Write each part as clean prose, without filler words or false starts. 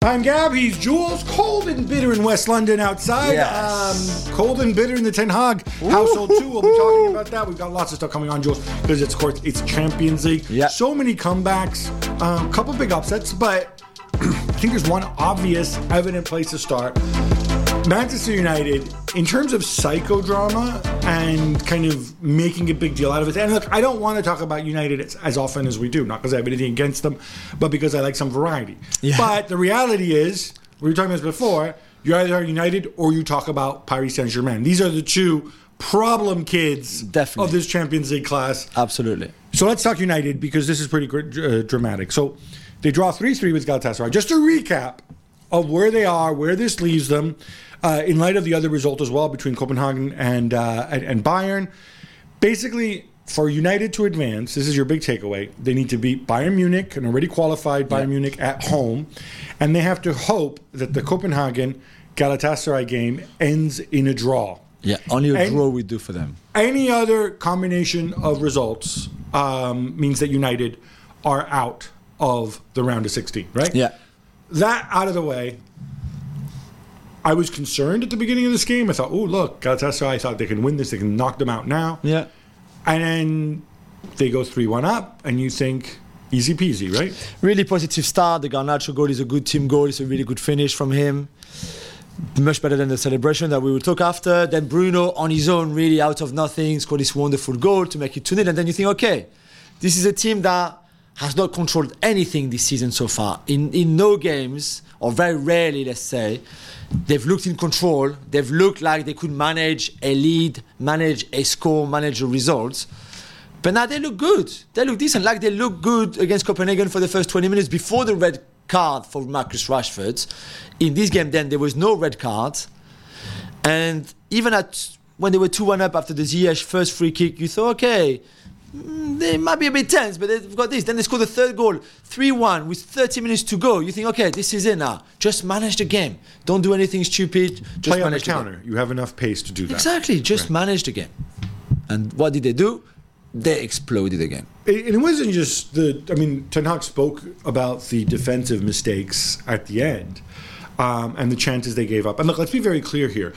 I'm Gab, he's Jules. Cold and bitter in West London outside. Yes. Cold and bitter in the Ten Hag household too. We'll be talking about that. We've got lots of stuff coming on, Jules, because it's, of course, it's Champions League. Yeah. So many comebacks, a couple big upsets, but I think there's one obvious, evident place to start. Manchester United, in terms of psychodrama and kind of making a big deal out of it. And look, I don't want to talk about United as often as we do, not because I have anything against them, but because I like some variety. Yeah. But the reality is, we were talking about this before, you either are United or you talk about Paris Saint-Germain. These are the two problem kids of this Champions League class. Absolutely. So let's talk United, because this is pretty dramatic. So they draw 3-3 with Galatasaray. Just a recap of where they are, where this leaves them, in light of the other result as well between Copenhagen and Bayern. Basically, for United to advance, this is your big takeaway, they need to beat Bayern Munich, an already qualified Bayern Munich at home, and they have to hope that the Copenhagen Galatasaray game ends in a draw. Yeah, only a draw we do for them. Any other combination of results means that United are out of the round of 16, right? Yeah. That out of the way, I was concerned at the beginning of this game. I thought, oh, look, Galatasaray, I thought they can win this. They can knock them out now. Yeah. And then they go 3-1 up, and you think, easy peasy, right? Really positive start. The Garnacho goal is a good team goal. It's a really good finish from him. Much better than the celebration that we will talk after. Then Bruno, on his own, really out of nothing, scored this wonderful goal to make it 2-0. And then you think, okay, this is a team that has not controlled anything this season so far. In no games, or very rarely, let's say, they've looked in control. They've looked like they could manage a lead, manage a score, manage a result. But now they look good. They look decent. Like they look good against Copenhagen for the first 20 minutes before the red card for Marcus Rashford. In this game then, there was no red card. And even when they were 2-1 up after the Ziyech first free kick, you thought, okay, they might be a bit tense, but they've got this. Then they score the third goal, 3-1 with 30 minutes to go. You think, okay, this is it now. Just manage the game. Don't do anything stupid. Just play on the manage the counter. You have enough pace to do that. Exactly. Just manage the game. And what did they do? They exploded again. And it wasn't just Ten Hag spoke about the defensive mistakes at the end and the chances they gave up. And look, let's be very clear here.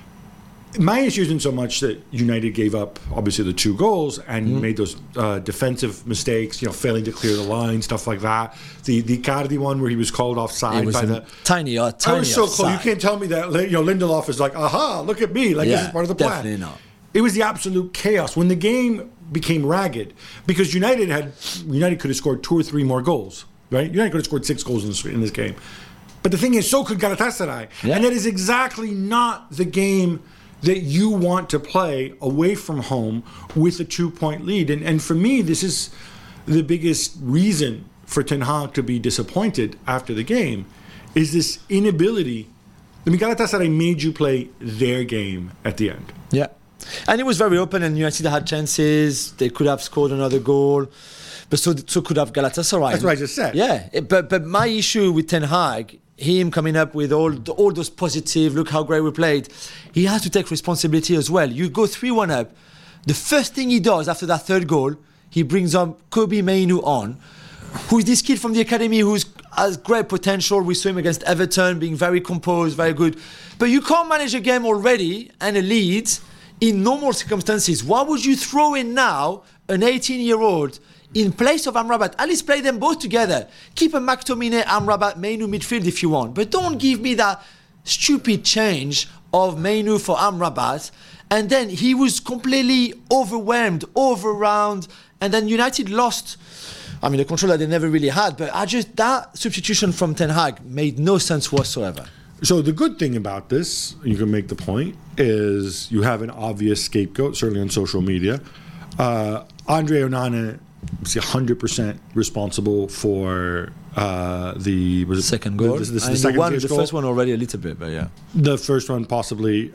My issue isn't so much that United gave up, obviously, the 2 goals and made those defensive mistakes, failing to clear the line, stuff like that. The Icardi one where he was called offside by the tiny. I was so offside. close. You can't tell me that Lindelof is like, aha, look at me, like this is part of the plan. Definitely not. It was the absolute chaos when the game became ragged, because United could have scored 2 or 3 more goals, right? United could have scored 6 goals in this game. But the thing is, so could Galatasaray. Yeah. And that is exactly not the game that you want to play away from home with a 2-point lead. And for me, this is the biggest reason for Ten Hag to be disappointed after the game, is this inability. Galatasaray made you play their game at the end. Yeah. And it was very open, and United had chances. They could have scored another goal, but so could have Galatasaray. That's what I just said. Yeah, but my issue with Ten Hag, him coming up with all those positive, look how great we played, he has to take responsibility as well. You go 3-1 up, the first thing he does after that third goal, he brings up Kobe Mainoo on, who's this kid from the academy who has great potential. We saw him against Everton, being very composed, very good. But you can't manage a game already and a lead in normal circumstances. Why would you throw in now an 18-year-old in place of Amrabat? At least play them both together. Keep a McTominay, Amrabat, Mainoo midfield if you want. But don't give me that stupid change of Mainoo for Amrabat. And then he was completely overwhelmed, overround. And then United lost, the control that they never really had. But that substitution from Ten Hag made no sense whatsoever. So the good thing about this, you can make the point, is you have an obvious scapegoat, certainly on social media. Andre Onana is 100% responsible for the second goal. The second goal. The first one already a little bit, but yeah. The first one possibly.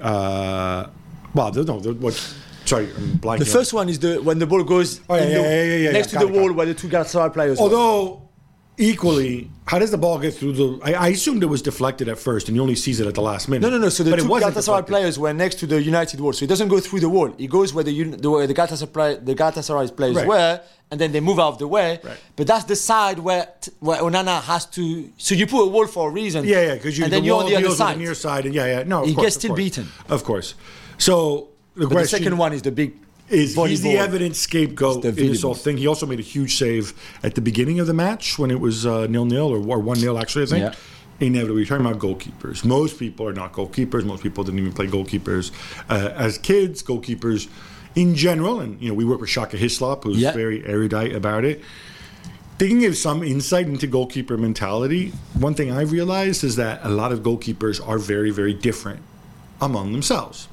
Sorry, I'm blanking. The first one is when the ball goes next to the wall where the 2 Galatasaray players. Although equally, how does the ball get through the? I assumed it was deflected at first, and he only sees it at the last minute. No. So the But it two wasn't Galatasaray deflected. players were next to the United wall, so it doesn't go through the wall. It goes where the Galatasaray players Right. were, and then they move out of the way. Right. But that's the side where Onana has to. So you put a wall for a reason. Yeah, because and then you're on the other side. the near side, and no, of He course, gets of still course. beaten. Of course. So the But the question second one is the big. is he's the volleyball. evident scapegoat It's the in this whole volleyball. thing. He also made a huge save at the beginning of the match when it was 0-0 or 1-0 actually, I think. Yeah. Inevitably, you're talking about goalkeepers. Most people are not goalkeepers. Most people didn't even play goalkeepers as kids. Goalkeepers in general, and we work with Shaka Hislop, who's Yeah. very erudite about it. They can give some insight into goalkeeper mentality. One thing I've realized is that a lot of goalkeepers are very, very different among themselves.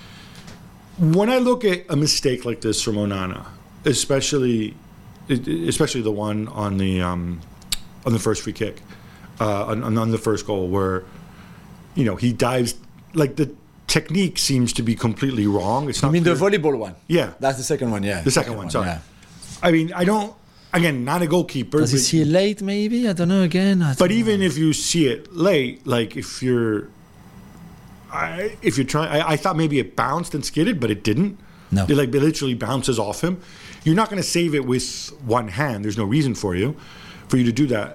When I look at a mistake like this from Onana, especially the one on the first free kick, on the first goal, where he dives, like the technique seems to be completely wrong. It's not. You mean the clear. volleyball one? Yeah. That's the second one. Yeah. The second one. Sorry. Yeah. I mean, I don't. Again, not a goalkeeper. Does he but- see it late? Maybe I don't know. Again, I don't But know. even if you see it late, like if you're trying, I thought maybe it bounced and skidded, but it didn't. No. It literally bounces off him. You're not going to save it with one hand. There's no reason for you to do that.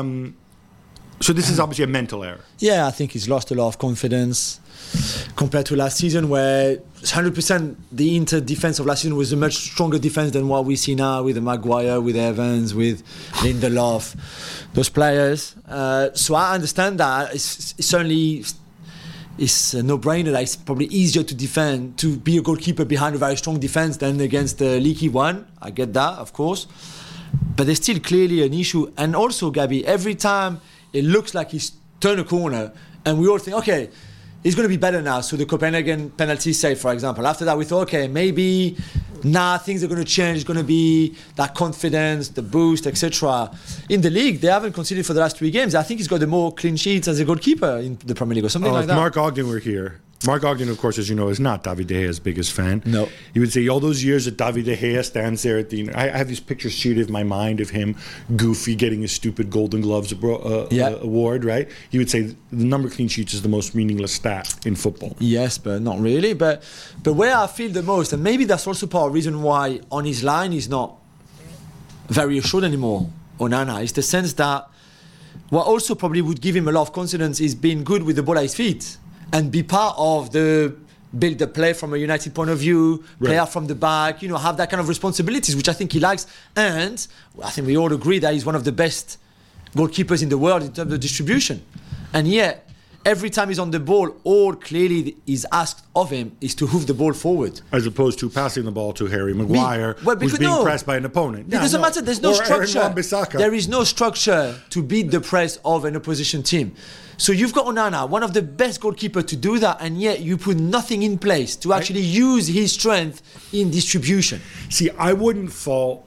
So this is obviously a mental error. Yeah, I think he's lost a lot of confidence compared to last season, where 100% the Inter defense of last season was a much stronger defense than what we see now with Maguire, with Evans, with Lindelof, those players. So I understand that. It's certainly it's a no-brainer that it's probably easier to defend, to be a goalkeeper behind a very strong defense than against a leaky one. I get that, of course. But there's still clearly an issue. And also, Gabi, every time it looks like he's turned a corner and we all think, okay, he's going to be better now. So the Copenhagen penalty save, for example. After that, we thought, okay, maybe now things are going to change. It's going to be that confidence, the boost, etc. In the league, they haven't conceded for the last 3 games. I think he's got the more clean sheets as a goalkeeper in the Premier League or something like If that. Mark Ogden were here, Mark Ogden, of course, as you know, is not David De Gea's biggest fan. No. He would say all those years that David De Gea stands there at the. I have these pictures sheeted in my mind of him, goofy, getting his stupid Golden Gloves award. Right? He would say the number of clean sheets is the most meaningless stat in football. Yes, but not really. But where I feel the most, and maybe that's also part of the reason why on his line he's not very assured anymore, Onana, is the sense that what also probably would give him a lot of confidence is being good with the ball at his feet and be part of the build the play from a United point of view, play Right. out from the back, have that kind of responsibilities, which I think he likes. And I think we all agree that he's one of the best goalkeepers in the world in terms of distribution. And yet, every time he's on the ball, all clearly is asked of him is to hoof the ball forward. As opposed to passing the ball to Harry Maguire, Well, who's because being no. pressed by an opponent. It doesn't matter. There's no Or Aaron structure. Wan-Bissaka. There is no structure to beat the press of an opposition team. So you've got Onana, one of the best goalkeepers to do that, and yet you put nothing in place to actually use his strength in distribution. See, I wouldn't fault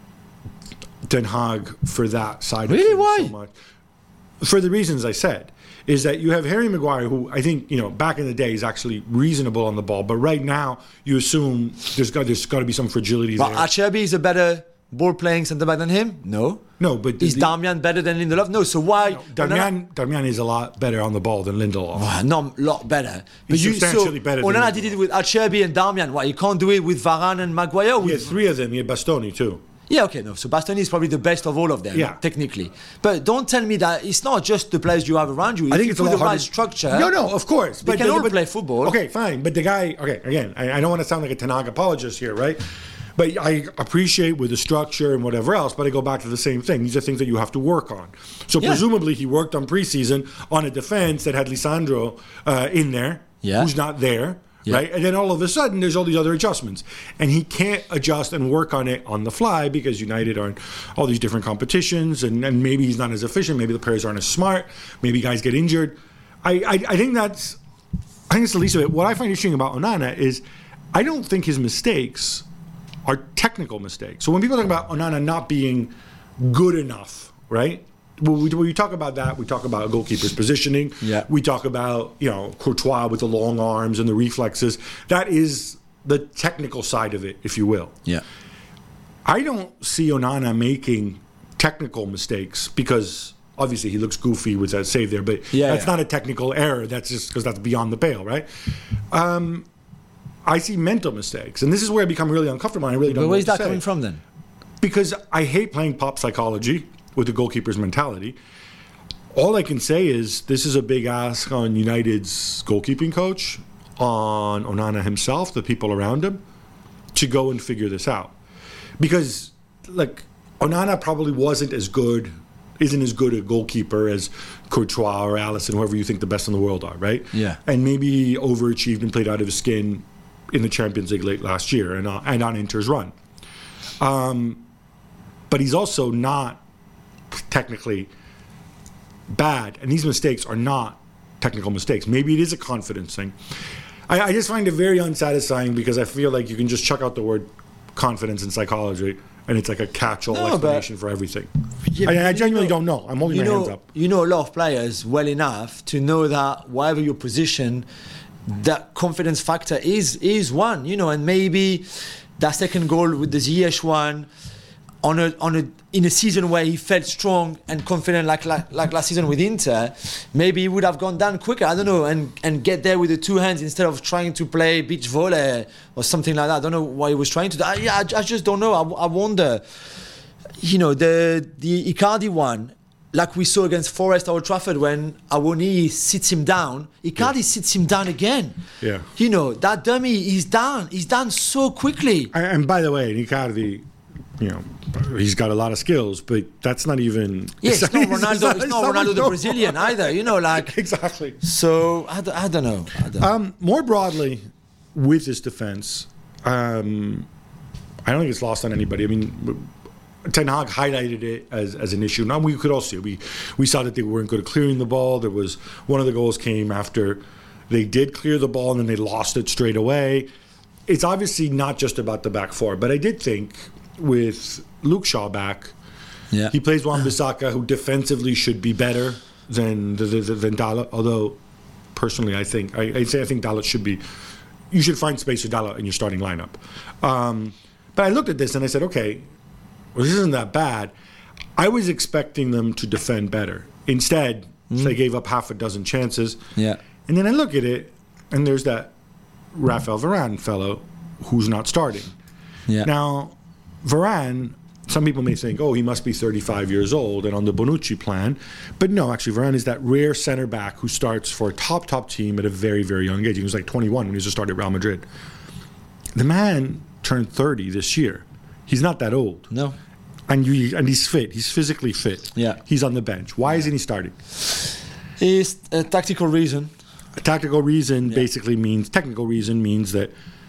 Den Haag for that side Really? of things Why? so much. For the reasons I said, is that you have Harry Maguire, who I think, back in the day is actually reasonable on the ball, but right now you assume there's got to be some fragility But there. Acerbi is a better ball-playing centre-back than him? No. No, but Is Darmian better than Lindelof? No. So why? Darmian is a lot better on the ball than Lindelof. Not a lot better. But He's substantially better than Onana Lindelof. did it with Acerbi and Darmian. Why? You can't do it with Varane and Maguire? He had 3 of them. He had Bastoni too. Yeah, okay, no. So Bastoni is probably the best of all of them, Yeah. technically. But don't tell me that it's not just the players you have around you. I If think you it's a put lot the right harder. structure. No, of course. They can all play football. Okay, fine. But the guy, again, I don't want to sound like a Tanag apologist here, right? But I appreciate with the structure and whatever else, but I go back to the same thing. These are things that you have to work on. So Yeah. presumably he worked on preseason on a defense that had Lisandro in there, who's not there. Yeah. Right, and then all of a sudden, there's all these other adjustments, and he can't adjust and work on it on the fly because United are in all these different competitions, and maybe he's not as efficient. Maybe the players aren't as smart. Maybe guys get injured. I think that's the least of it. What I find interesting about Onana is I don't think his mistakes are technical mistakes. So when people talk about Onana not being good enough, right? When we talk about that, we talk about a goalkeeper's positioning. Yeah. We talk about, Courtois with the long arms and the reflexes. That is the technical side of it, if you will. Yeah. I don't see Onana making technical mistakes because obviously he looks goofy with that save there, but that's not a technical error. That's just because that's beyond the pale, right? I see mental mistakes, and this is where I become really uncomfortable. And I really don't know where's what to that say. coming from then? Because I hate playing pop psychology with the goalkeeper's mentality. All I can say is this is a big ask on United's goalkeeping coach, on Onana himself, the people around him, to go and figure this out. Because, like, Onana probably isn't as good a goalkeeper as Courtois or Alisson, whoever you think the best in the world are, right? Yeah. And maybe overachieved and played out of his skin in the Champions League late last year and on Inter's run. But he's also not technically bad, and these mistakes are not technical mistakes. Maybe it is a confidence thing. I just find it very unsatisfying because I feel like you can just chuck out the word confidence in psychology and it's like a catch-all explanation for everything. Yeah, I genuinely don't know. I'm holding my hands up. You know a lot of players well enough to know that whatever your position, that confidence factor is one, and maybe that second goal with the Ziyech one in a season where he felt strong and confident like last season with Inter, maybe he would have gone down quicker, I don't know, and get there with the two hands instead of trying to play beach volley or something like that. I don't know what he was trying to do. I just don't know. I wonder, the Icardi one, like we saw against Forest at Old Trafford when Awoniyi sits him down, Icardi sits him down again. Yeah. That dummy, he's down so quickly. And by the way, Icardi, he's got a lot of skills, but that's not even. Yeah, it's not Ronaldo. It's not Ronaldo the Brazilian either. Exactly. So I don't know. More broadly, with this defense, I don't think it's lost on anybody. I mean, Ten Hag highlighted it as an issue. Now we could all see it. We saw that they weren't good at clearing the ball. There was one of the goals came after they did clear the ball and then they lost it straight away. It's obviously not just about the back four, but I did think with Luke Shaw back, he plays Wan-Bissaka, who defensively should be better than Dalot. Although personally, I think Dalot should be. You should find space for Dalot in your starting lineup. But I looked at this and I said, okay, well, this isn't that bad. I was expecting them to defend better. Instead, they gave up half a dozen chances. Yeah. And then I look at it, and there's that Raphael Varane fellow who's not starting. Yeah. Now, Varane, some people may think, he must be 35 years old and on the Bonucci plan. But no, actually, Varane is that rare center back who starts for a top team at a very, very young age. He was like 21 when he just started Real Madrid. The man turned 30 this year. He's not that old. No. And he's fit. He's physically fit. Yeah. He's on the bench. Why isn't he starting? It's a tactical reason. A tactical reason basically means that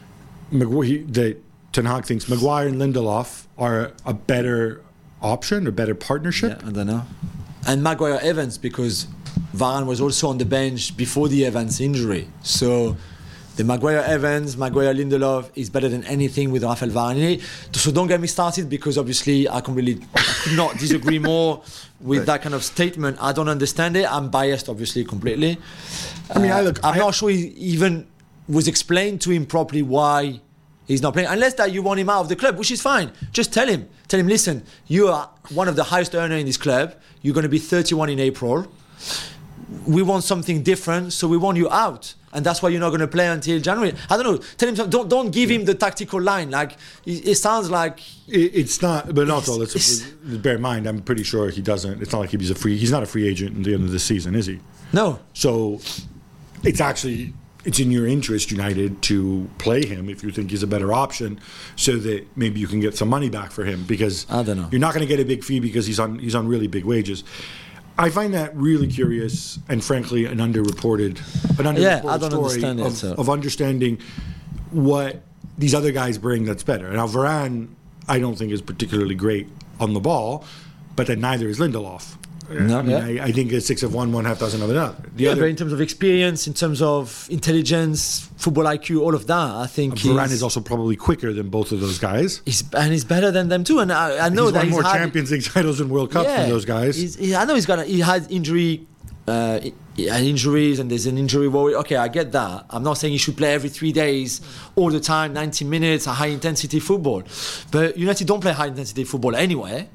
Ten Hag thinks Maguire and Lindelof are a better option, a better partnership. Yeah, I don't know. And Maguire Evans, because Varane was also on the bench before the Evans injury. So the Maguire Lindelof is better than anything with Raphael Varane. So don't get me started, because obviously I could not disagree more with that kind of statement. I don't understand it. I'm biased, obviously, completely. I'm not sure he even was explained to him properly why he's not playing, unless that you want him out of the club, which is fine. Just tell him, listen, you are one of the highest earners in this club. You're going to be 31 in April. We want something different, so we want you out. And that's why you're not going to play until January. I don't know. Tell him, don't give him the tactical line. Like, it sounds like it's not. But also, bear in mind, I'm pretty sure he doesn't. It's not like he's not a free agent at the end of the season, is he? No. So it's in your interest, United, to play him if you think he's a better option, so that maybe you can get some money back for him, because I don't know. You're not going to get a big fee because he's on really big wages. I find that really curious and frankly an underreported story of understanding what these other guys bring that's better. Now Varane, I don't think is particularly great on the ball, but then neither is Lindelof. I think a 6 of one half dozen of another. But in terms of experience, in terms of intelligence, football IQ, all of that, I think Varane is also probably quicker than both of those guys. He's better than them too. And I know that he's won more Champions League titles and World Cups than those guys. I know he had injuries, and there's an injury worry. Okay, I get that. I'm not saying he should play every 3 days, all the time, 90 minutes, high intensity football. But United don't play high intensity football anyway.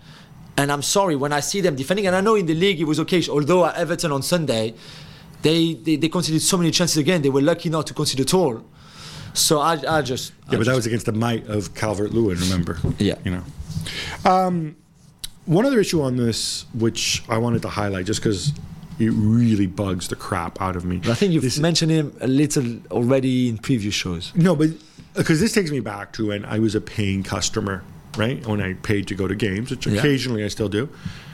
And I'm sorry, when I see them defending, and I know in the league it was okay, although at Everton on Sunday, they conceded so many chances again, they were lucky not to concede at all. So I just... But that was against the might of Calvert-Lewin, remember? Yeah. You know. One other issue on this, which I wanted to highlight, just because it really bugs the crap out of me. I think you've mentioned him a little already in previous shows. No, but because this takes me back to when I was a paying customer, right? When I paid to go to games, which occasionally I still do.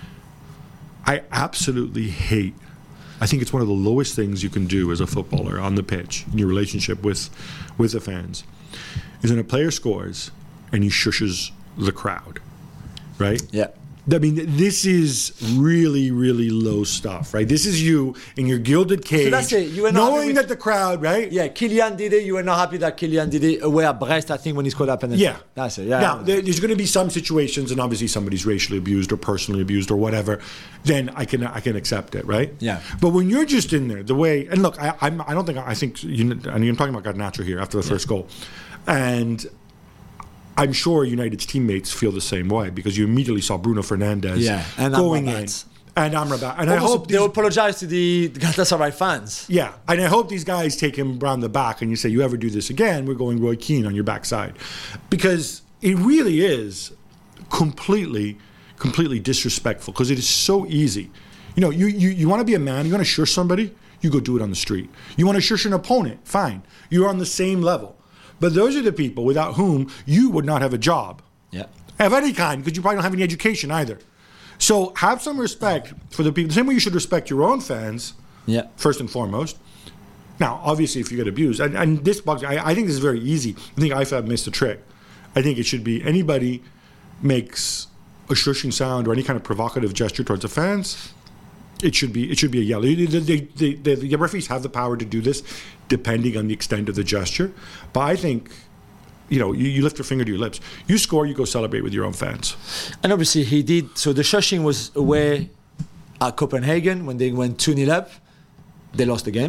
I absolutely hate, I think it's one of the lowest things you can do as a footballer on the pitch in your relationship with the fans, is when a player scores and he shushes the crowd, right? Yeah. I mean, this is really, really low stuff, right? This is you in your gilded cage, So that's it. You were not knowing that the crowd, right? Yeah, Kylian did it. You were not happy that Kylian did it away at Brest, I think, when he scored that penalty. Yeah. That's it. Yeah. Now, there's going to be some situations, and obviously somebody's racially abused or personally abused or whatever, then I can accept it, right? Yeah. But when you're just in there, the way, and look, I think, and I'm talking about Garnacho here after the first goal, and I'm sure United's teammates feel the same way, because you immediately saw Bruno Fernandes and going in. Amrabat. And Amrabat. And I Also, hope they apologize to the Galatasaray fans. Yeah, and I hope these guys take him around the back and you say, you ever do this again, we're going Roy Keane on your backside. Because it really is completely disrespectful, because it is so easy. You know, you want to be a man, you want to shush somebody, you go do it on the street. You want to shush an opponent, fine. You're on the same level. But those are the people without whom you would not have a job. Yeah. Of any kind, because you probably don't have any education either. So have some respect for the people. The same way you should respect your own fans, first and foremost. Now, obviously, if you get abused, and this bugs, I think this is very easy. I think IFAB missed the trick. I think it should be anybody makes a shushing sound or any kind of provocative gesture towards the fans, it should be a yell. The referees have the power to do this, depending on the extent of the gesture. But I think, you know, you lift your finger to your lips. You score, you go celebrate with your own fans. And obviously he did. So the shushing was away at Copenhagen when they went 2-0 up. They lost the game.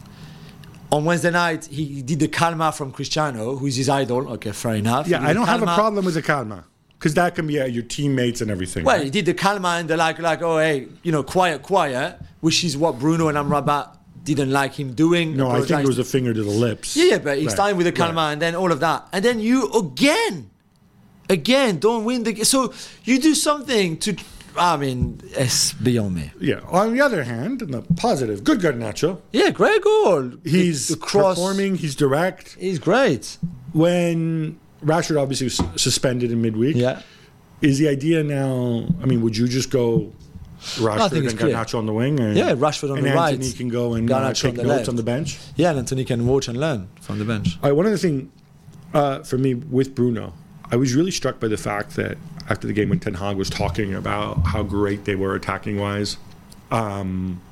On Wednesday night, he did the calma from Cristiano, who is his idol. Okay, fair enough. Yeah, I don't have a problem with the calma. Because that can be your teammates and everything. Well, right? he did the calma and they're like, oh, hey, you know, quiet, which is what Bruno and Amrabat didn't like him doing. No, I think it was a finger to the lips. Yeah, but he started with the calma and then all of that. And then you again, don't win the... So you do something to... I mean, it's beyond me. Yeah. On the other hand, in the positive, good Garnacho. Yeah, great goal. He's performing, he's direct. He's great. When Rashford obviously was suspended in midweek. Yeah. Is the idea now, I mean, would you just go Rashford and Garnacho on the wing? And, Rashford on the right. And Anthony can go and take notes left. on the bench? Yeah, and Anthony can watch and learn from the bench. All right, one other thing for me with Bruno, I was really struck by the fact that after the game when Ten Hag was talking about how great they were attacking-wise, but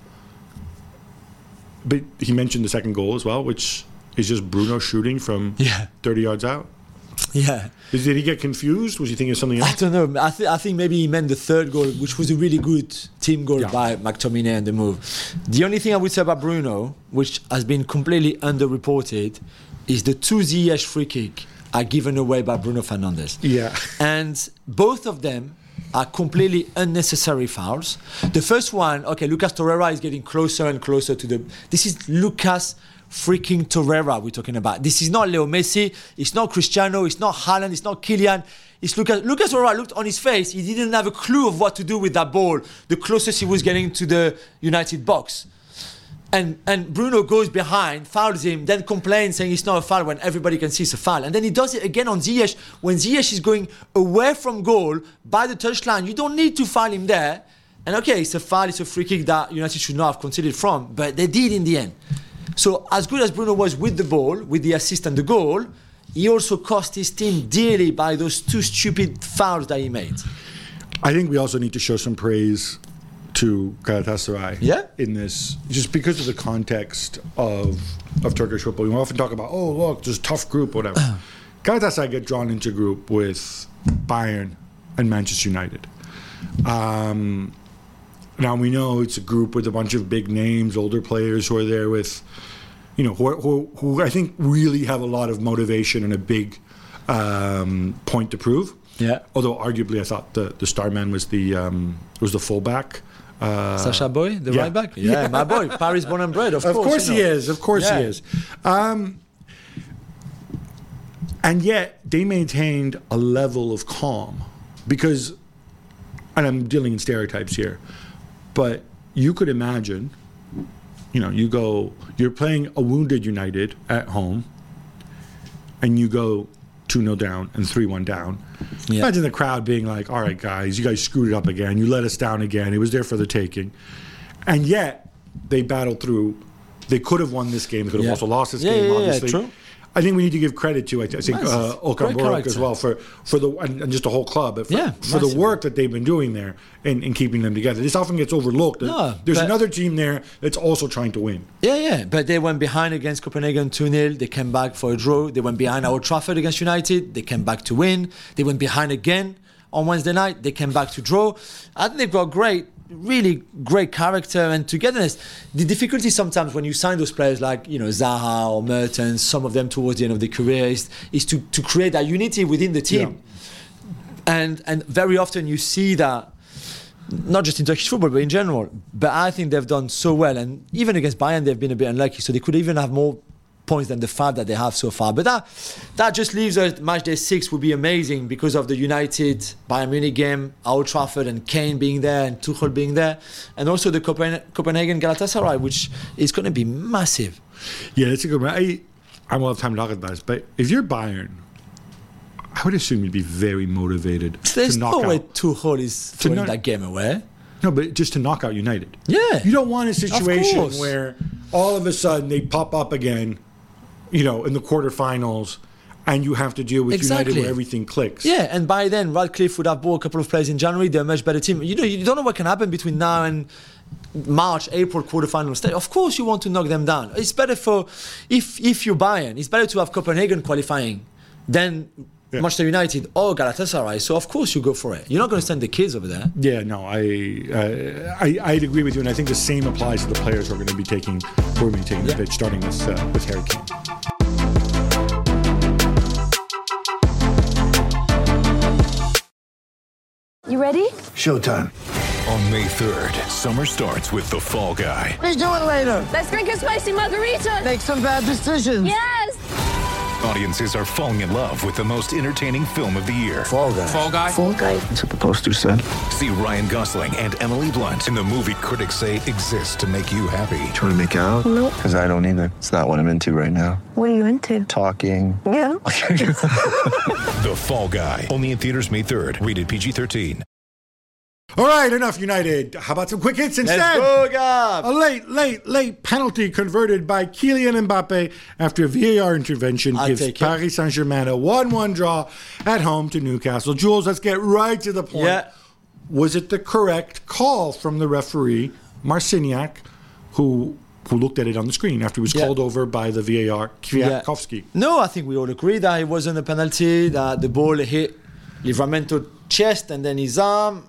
he mentioned the second goal as well, which is just Bruno shooting from 30 yards out. Yeah. Did he get confused? Was he thinking of something else? I don't know. I think maybe he meant the third goal, which was a really good team goal by McTominay and the move. The only thing I would say about Bruno, which has been completely underreported, is the 2 Ziyech free kick are given away by Bruno Fernandes. Yeah. And both of them are completely unnecessary fouls. The first one, Lucas Torreira is getting closer and closer to the... This is Lucas freaking Torreira we're talking about. This is not Leo Messi, it's not Cristiano, it's not Haaland, it's not Kylian. It's Lucas Torreira looked on his face, he didn't have a clue of what to do with that ball, the closest he was getting to the United box. And Bruno goes behind, fouls him, then complains saying it's not a foul when everybody can see it's a foul. And then he does it again on Ziyech. When Ziyech is going away from goal by the touchline, you don't need to foul him there. And it's a foul, it's a free kick that United should not have conceded from, but they did in the end. So as good as Bruno was with the ball, with the assist and the goal, he also cost his team dearly by those 2 stupid fouls that he made. I think we also need to show some praise to Galatasaray in this, just because of the context of Turkish football. We often talk about, look, this tough group, whatever. Galatasaray get drawn into a group with Bayern and Manchester United. Now we know it's a group with a bunch of big names, older players who are there with, who I think really have a lot of motivation and a big point to prove. Yeah. Although arguably I thought the star man was the fullback. Sacha Boey, the yeah. right back? Yeah, my boy. Paris born and bred, of course. Of course he is. Of course Yeah. he is. And yet they maintained a level of calm because, and I'm dealing in stereotypes here, but you could imagine, you're playing a wounded United at home and you go 2-0 down and 3-1 down. Yeah. Imagine the crowd being like, all right, guys, you guys screwed it up again. You let us down again. It was there for the taking. And yet they battled through. They could have won this game. They could have also lost this game, obviously. True. I think we need to give credit to, I think, Okan Buruk as well for the and just the whole club for the work that they've been doing there in keeping them together. This often gets overlooked. There's another team there that's also trying to win. Yeah. But they went behind against Copenhagen 2-0. They came back for a draw. They went behind Old Trafford against United. They came back to win. They went behind again on Wednesday night. They came back to draw. I think they've got really great character and togetherness. The difficulty sometimes when you sign those players like Zaha or Mertens, some of them towards the end of their career, is to create that unity within the team. Yeah. And very often you see that, not just in Turkish football but in general. But I think they've done so well, and even against Bayern they've been a bit unlucky, so they could even have more points than the 5 that they have so far. But that just leaves us, match day 6 would be amazing because of the United Bayern Munich game, Old Trafford, and Kane being there and Tuchel being there, and also the Copenhagen Galatasaray, which is going to be massive. Yeah, it's a good one. I won't have time to talk about this, but if you're Bayern, I would assume you'd be very motivated There's to knock no way out. Tuchel is throwing that game away. No, but just to knock out United. Yeah. You don't want a situation course. where all of a sudden they pop up again, in the quarterfinals, and you have to deal with United where everything clicks. Yeah, and by then Radcliffe would have bought a couple of players in January. They're a much better team. You don't know what can happen between now and March, April quarterfinal stage. Of course you want to knock them down. It's better if you're Bayern, it's better to have Copenhagen qualifying than Manchester United or Galatasaray. So of course you go for it. You're not going to send the kids over there. Yeah, no, I'd agree with you, and I think the same applies to the players who are going to be taking the pitch, starting with Harry Kane. You ready? Showtime. On May 3rd, summer starts with The Fall Guy. Let's do it later. Let's drink a spicy margarita. Make some bad decisions. Yes. Audiences are falling in love with the most entertaining film of the year. Fall Guy. Fall Guy? Fall guy. That's what the poster said. See Ryan Gosling and Emily Blunt in the movie critics say exists to make you happy. Trying to make it out? Nope. Because I don't either. It's not what I'm into right now. What are you into? Talking. Yeah. The Fall Guy. Only in theaters May 3rd. Rated PG-13. All right, enough United. How about some quick hits instead? Let's go, Gab. A late penalty converted by Kylian Mbappe after a VAR intervention gives Paris Saint-Germain a 1-1 draw at home to Newcastle. Jules, let's get right to the point. Yeah. Was it the correct call from the referee, Marciniak, who looked at it on the screen after he was called over by the VAR, Kwiatkowski? No, I think we all agree that it wasn't a penalty, that the ball hit Livramento chest and then his arm.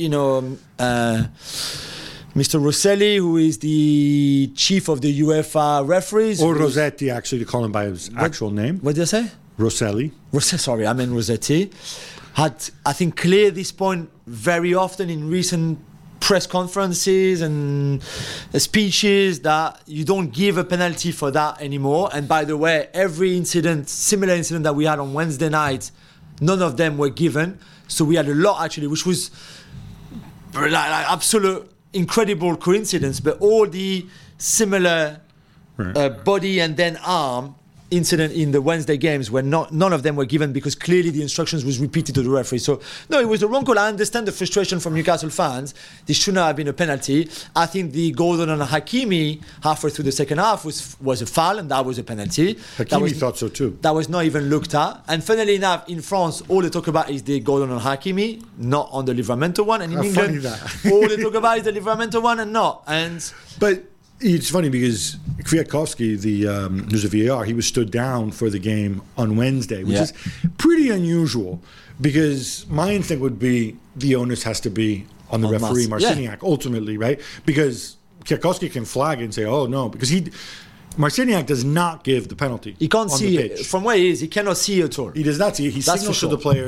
Mr. Rosselli, who is the chief of the UEFA referees. Or Rossetti, actually, to call him by his actual name. What did I say? Rosselli. Sorry, I meant Rossetti. Had, I think, cleared this point very often in recent press conferences and speeches that you don't give a penalty for that anymore. And by the way, every similar incident that we had on Wednesday night, none of them were given. So we had a lot, actually, which was like absolute incredible coincidence, but all the similar body and then arm incident in the Wednesday games where none of them were given because clearly the instructions was repeated to the referee. So no, it was the wrong call. I understand the frustration from Newcastle fans. This should not have been a penalty. I think the goal on Hakimi halfway through the second half was a foul, and that was a penalty. Hakimi thought so too. That was not even looked at. And funnily enough, in France, all they talk about is the goal on Hakimi, not on the Livramento one. And in England, all they talk about is the Livramento one and not. But it's funny because Kwiatkowski, who's a VAR, he was stood down for the game on Wednesday, which is pretty unusual because my instinct would be the onus has to be on the referee, Marciniak, ultimately, right? Because Kwiatkowski can flag it and say, oh, no, because Marciniak does not give the penalty. He can't see it. From where he is, he cannot see at all. He does not see it. He signals to the players,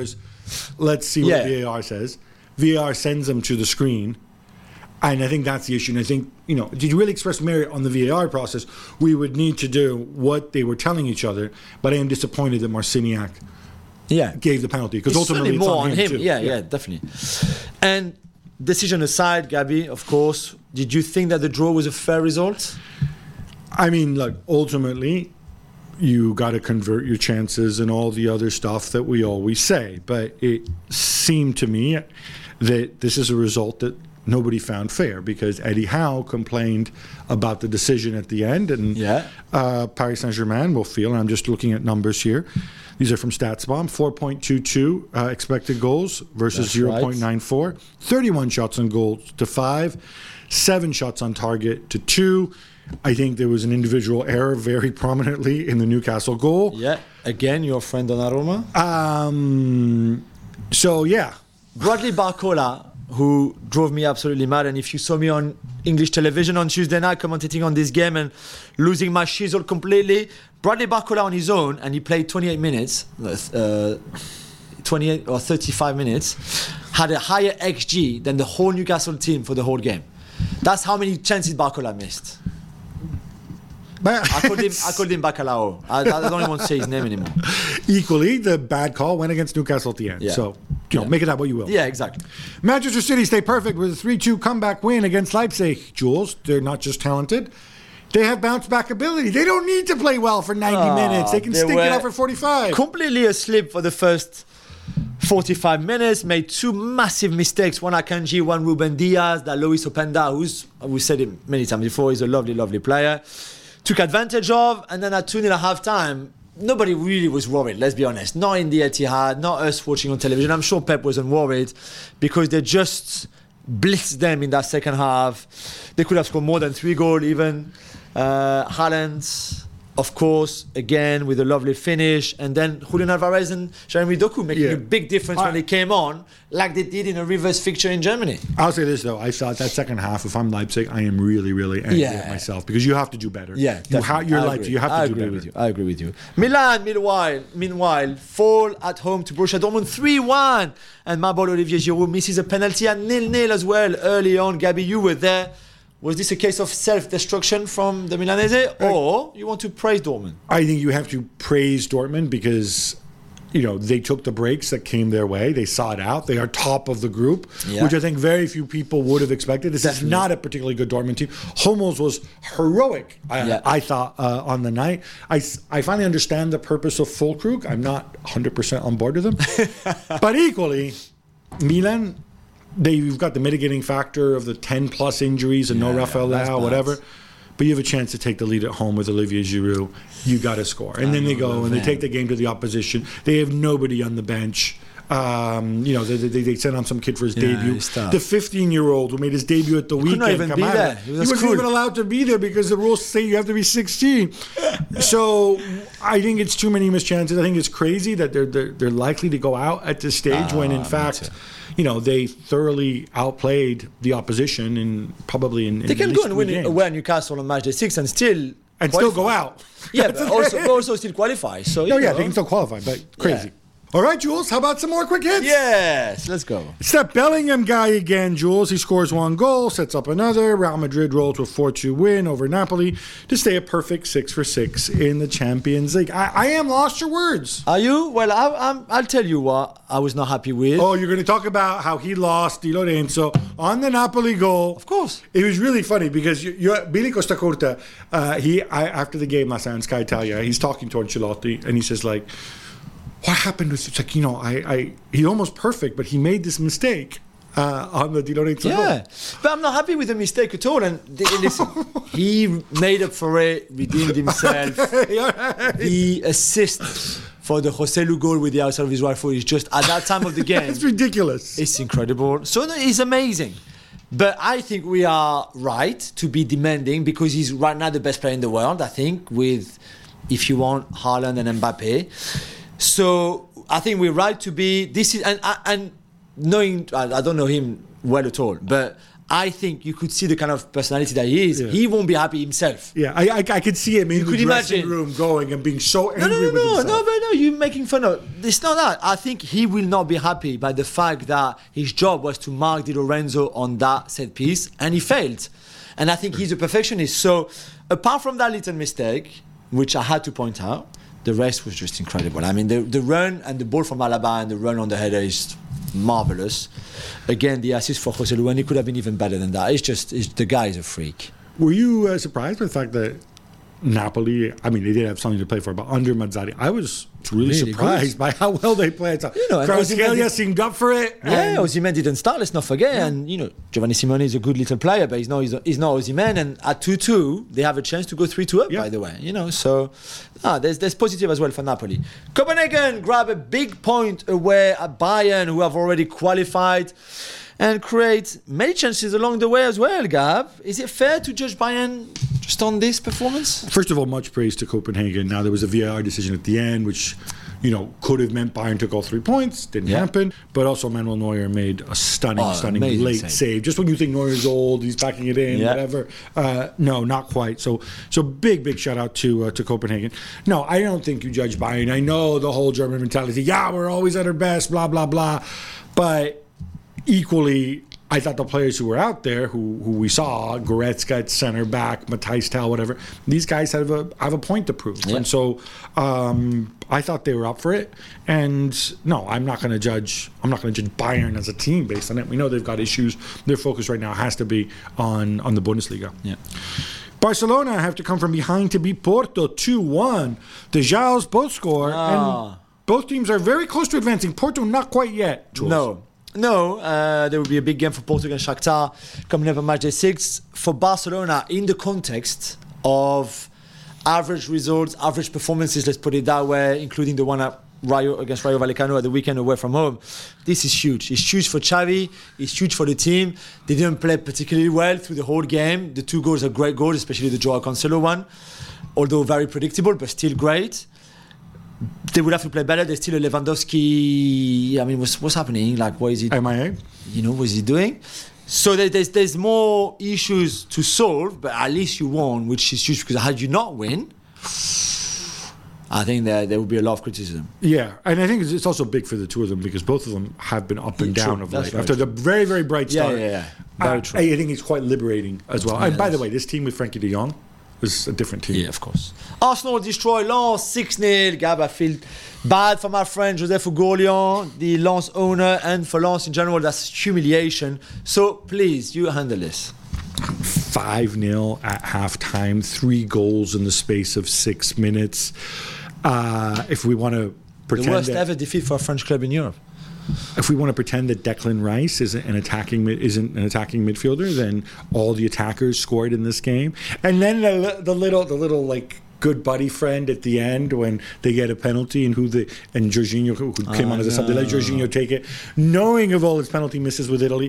let's see what Yeah. VAR says. VAR sends them to the screen. And I think that's the issue. And I think, did you really express merit on the VAR process? We would need to do what they were telling each other. But I am disappointed that Marciniak gave the penalty, because It's ultimately certainly it's more on him too. Yeah, definitely. And decision aside, Gabby, of course, did you think that the draw was a fair result? I mean, look, ultimately, you got to convert your chances and all the other stuff that we always say. But it seemed to me that this is a result that nobody found fair, because Eddie Howe complained about the decision at the end, and Paris Saint-Germain will feel, and I'm just looking at numbers here. These are from StatsBomb, 4.22 expected goals versus 0.94, 31 shots on goal to 5, 7 shots on target to 2. I think there was an individual error very prominently in the Newcastle goal. Yeah, again, your friend Donnarumma. Bradley Barcola, who drove me absolutely mad, and if you saw me on English television on Tuesday night commentating on this game and losing my shizzle completely, Bradley Barcola on his own, and he played 28 minutes, 28 or 35 minutes, had a higher XG than the whole Newcastle team for the whole game. That's how many chances Barcola missed. I called him Bacalao. I don't even want to say his name anymore. Equally, the bad call went against Newcastle at the end. Yeah. So, make it that what you will. Yeah, exactly. Manchester City stay perfect with a 3-2 comeback win against Leipzig. Jules, they're not just talented. They have bounce back ability. They don't need to play well for 90 minutes. They can stink it out for 45. Completely asleep for the first 45 minutes, made 2 massive mistakes. One Akanji, one Ruben Diaz, that Luis Openda, who's, we said it many times before, he's a lovely, lovely player, took advantage of. And then at 2-0 at half time, nobody really was worried, let's be honest. Not in the Etihad, not us watching on television. I'm sure Pep wasn't worried, because they just blitzed them in that second half. They could have scored more than 3 goals even. Haaland, of course, again with a lovely finish, and then Julian Alvarez and Jeremy Doku making a big difference when they came on, like they did in a reverse fixture in Germany. I'll say this though, I thought that second half, if I'm Leipzig, I am really, really angry at myself, because you have to do better. Yeah, you're Leipzig, you have to do better. I agree with you. Milan, meanwhile, fall at home to Borussia Dortmund 3-1, and my boy Olivier Giroud misses a penalty at 0-0 as well early on. Gabby, you were there. Was this a case of self-destruction from the Milanese, or you want to praise Dortmund? I think you have to praise Dortmund, because they took the breaks that came their way. They saw it out. They are top of the group, which I think very few people would have expected. This is not a particularly good Dortmund team. Hummels was heroic, I thought, on the night. I finally understand the purpose of Füllkrug. I'm not 100% on board with them. But equally, Milan, you've got the mitigating factor of the 10-plus injuries and no Rafael Leao, whatever. But you have a chance to take the lead at home with Olivier Giroud. You got to score. And then they go and they take the game to the opposition. They have nobody on the bench. They sent on some kid for his debut. The 15-year-old who made his debut at the weekend. Couldn't even be there. He wasn't even allowed to be there, because the rules say you have to be 16. So I think it's too many missed chances. I think it's crazy that they're likely to go out at this stage, when in fact, they thoroughly outplayed the opposition, and probably in they can go and win away at Newcastle on match day 6 and still go out. Yeah, but also still qualify. So they can still qualify, but crazy. Yeah. All right, Jules, how about some more quick hits? Yes, let's go. It's that Bellingham guy again, Jules. He scores 1 goal, sets up another. Real Madrid roll to a 4-2 win over Napoli to stay a perfect 6 for 6 in the Champions League. I am lost for words. Are you? Well, I'll tell you what I was not happy with. Oh, you're going to talk about how he lost Di Lorenzo on the Napoli goal. Of course. It was really funny, because Billy Costacurta, after the game last night on Sky Italia, he's talking to Ancelotti, and he says, like, what happened with, it's like, he's almost perfect, but he made this mistake on the Di Lorenzo goal. Yeah, but I'm not happy with the mistake at all. And listen, he made up for it, redeemed himself. The assist for the Joselu goal with the outside of his right foot is just, at that time of the game, it's ridiculous. It's incredible. So it's amazing. But I think we are right to be demanding, because he's right now the best player in the world, I think, with, if you want, Haaland and Mbappe. So I think we're right to be. This is and knowing, I don't know him well at all, but I think you could see the kind of personality that he is. Yeah. He won't be happy himself. Yeah, I could see him in the could dressing imagine. room going and being so angry No, with himself. no, you're making fun of. It's not that. I think he will not be happy by the fact that his job was to mark Di Lorenzo on that set piece, and he failed. And I think he's a perfectionist. So, apart from that little mistake, which I had to point out, the rest was just incredible. I mean, the run and the ball from Alaba and the run on the header is marvelous. Again, the assist for Jose Luani could have been even better than that. The guy is a freak. Were you surprised by the fact that Napoli, I mean, they did have something to play for, but under Mazzarri, I was really surprised by how well they played. So, You know, and Kvaratskhelia Osimhen seemed up for it. Yeah, and- Osimhen didn't start, let's not forget. And, Giovanni Simone is a good little player, but he's not Osimhen. And at 2-2, they have a chance to go 3-2 up, Yeah. by the way. So there's positive as well for Napoli. Copenhagen grab a big point away at Bayern, who have already qualified, and create many chances along the way as well, Gab. Is it fair to judge Bayern just on this performance? First of all, much praise to Copenhagen. Now, there was a VAR decision at the end, which, could have meant Bayern took all 3 points. Didn't happen. But also, Manuel Neuer made a stunning amazing late save. Just when you think Neuer's old, he's backing it in, whatever. No, not quite. So big shout out to Copenhagen. No, I don't think you judge Bayern. I know the whole German mentality. Yeah, we're always at our best, blah, blah, blah. But equally, I thought the players who were out there, who we saw, Goretzka at center back, Matthijs Tal, whatever, these guys have a point to prove. Yeah. And so I thought they were up for it. And no, I'm not going to judge Bayern as a team based on it. We know they've got issues. Their focus right now has to be on the Bundesliga. Yeah. Barcelona have to come from behind to beat Porto 2-1. The Joãos both score, and both teams are very close to advancing. Porto not quite yet. Jules. No, there will be a big game for Porto against Shakhtar coming up on match day 6. For Barcelona, in the context of average results, average performances, let's put it that way, including the one at against Rayo Vallecano at the weekend away from home, this is huge. It's huge for Xavi. It's huge for the team. They didn't play particularly well through the whole game. The 2 goals are great goals, especially the Joao Cancelo one, although very predictable, but still great. They would have to play better. There's still a Lewandowski. I mean, what's happening? Like, what is he? MIA? What is he doing? So there's more issues to solve, but at least you won, which is huge, because had you not win, I think there would be a lot of criticism. Yeah, and I think it's also big for the two of them because both of them have been up and down of late. That's After the very, very bright start. Yeah. Very true. I think it's quite liberating as well. Yeah, and by the way, this team with Frankie de Jong is a different team. Yeah, of course. Arsenal destroy Lens 6-0. Gab, I feel bad for my friend Joseph Gourlian, the Lens owner, and for Lens in general. That's humiliation. So please, you handle this. 5-0 at halftime, 3 goals in the space of 6 minutes. If we want to pretend The worst ever defeat for a French club in Europe. If we want to pretend that Declan Rice isn't an attacking midfielder, then all the attackers scored in this game, and then the little like good buddy friend at the end when they get a penalty and Jorginho who came on as a sub, they let Jorginho take it, knowing of all his penalty misses with Italy.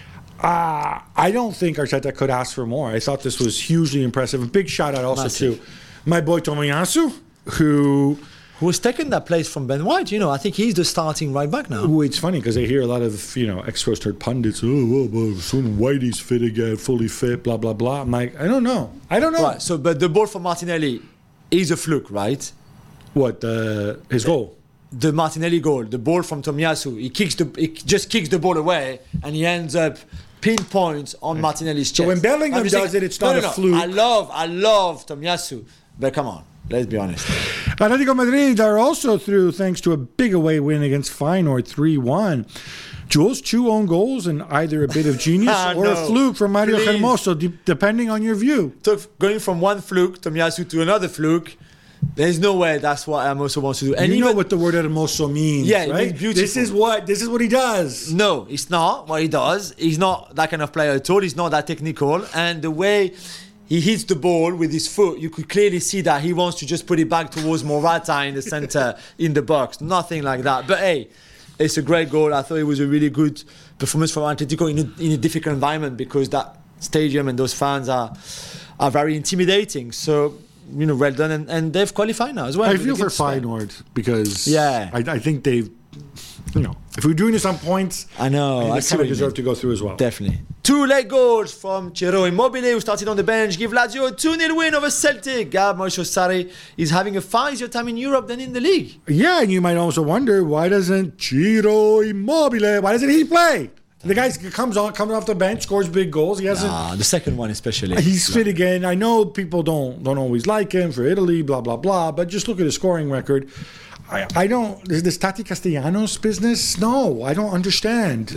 I don't think Arteta could ask for more. I thought this was hugely impressive. A big shout out also to my boy Tomiyasu, who was taking that place from Ben White. I think he's the starting right back now. Well, it's funny because I hear a lot of ex-Pro Start pundits. Soon Whitey's fit again, fully fit, blah blah blah. I'm like, I don't know. Right. So, but the ball for Martinelli is a fluke, right? What his goal? The Martinelli goal, the ball from Tomiyasu. He just kicks the ball away, and he ends up pinpoint on Martinelli's chest. So when Bellingham does it, it's not a fluke. I love Tomiyasu, but come on. Let's be honest. Atletico Madrid are also through thanks to a big away win against Feyenoord 3-1. Jules, 2 own goals and either a bit of genius or a fluke from Mario Hermoso, depending on your view. So going from one fluke, Tomiyasu, to another fluke, there's no way that's what Hermoso wants to do. And you know what the word Hermoso means, right? It means beautiful. This is what he does. No, it's not what he does. He's not that kind of player at all. He's not that technical. And the way he hits the ball with his foot, you could clearly see that he wants to just put it back towards Morata in the center in the box. Nothing like that. But hey, it's a great goal. I thought it was a really good performance from Atletico in a difficult environment because that stadium and those fans are very intimidating. So, well done. And they've qualified now as well. I feel for Feyenoord because I think if we're doing this on points, I know. they I see kind what of you deserve mean. to go through as well. Definitely. 2 late goals from Ciro Immobile, who started on the bench, give Lazio a 2-0 win over Celtic. Mauricio Sarri is having a far easier time in Europe than in the league. Yeah, and you might also wonder, why doesn't Ciro Immobile, why doesn't he play? The guy coming off the bench, scores big goals. He hasn't. The second one especially. He's fit again. I know people don't always like him for Italy, blah blah blah. But just look at his scoring record. I don't. This Tati Castellanos business. No, I don't understand.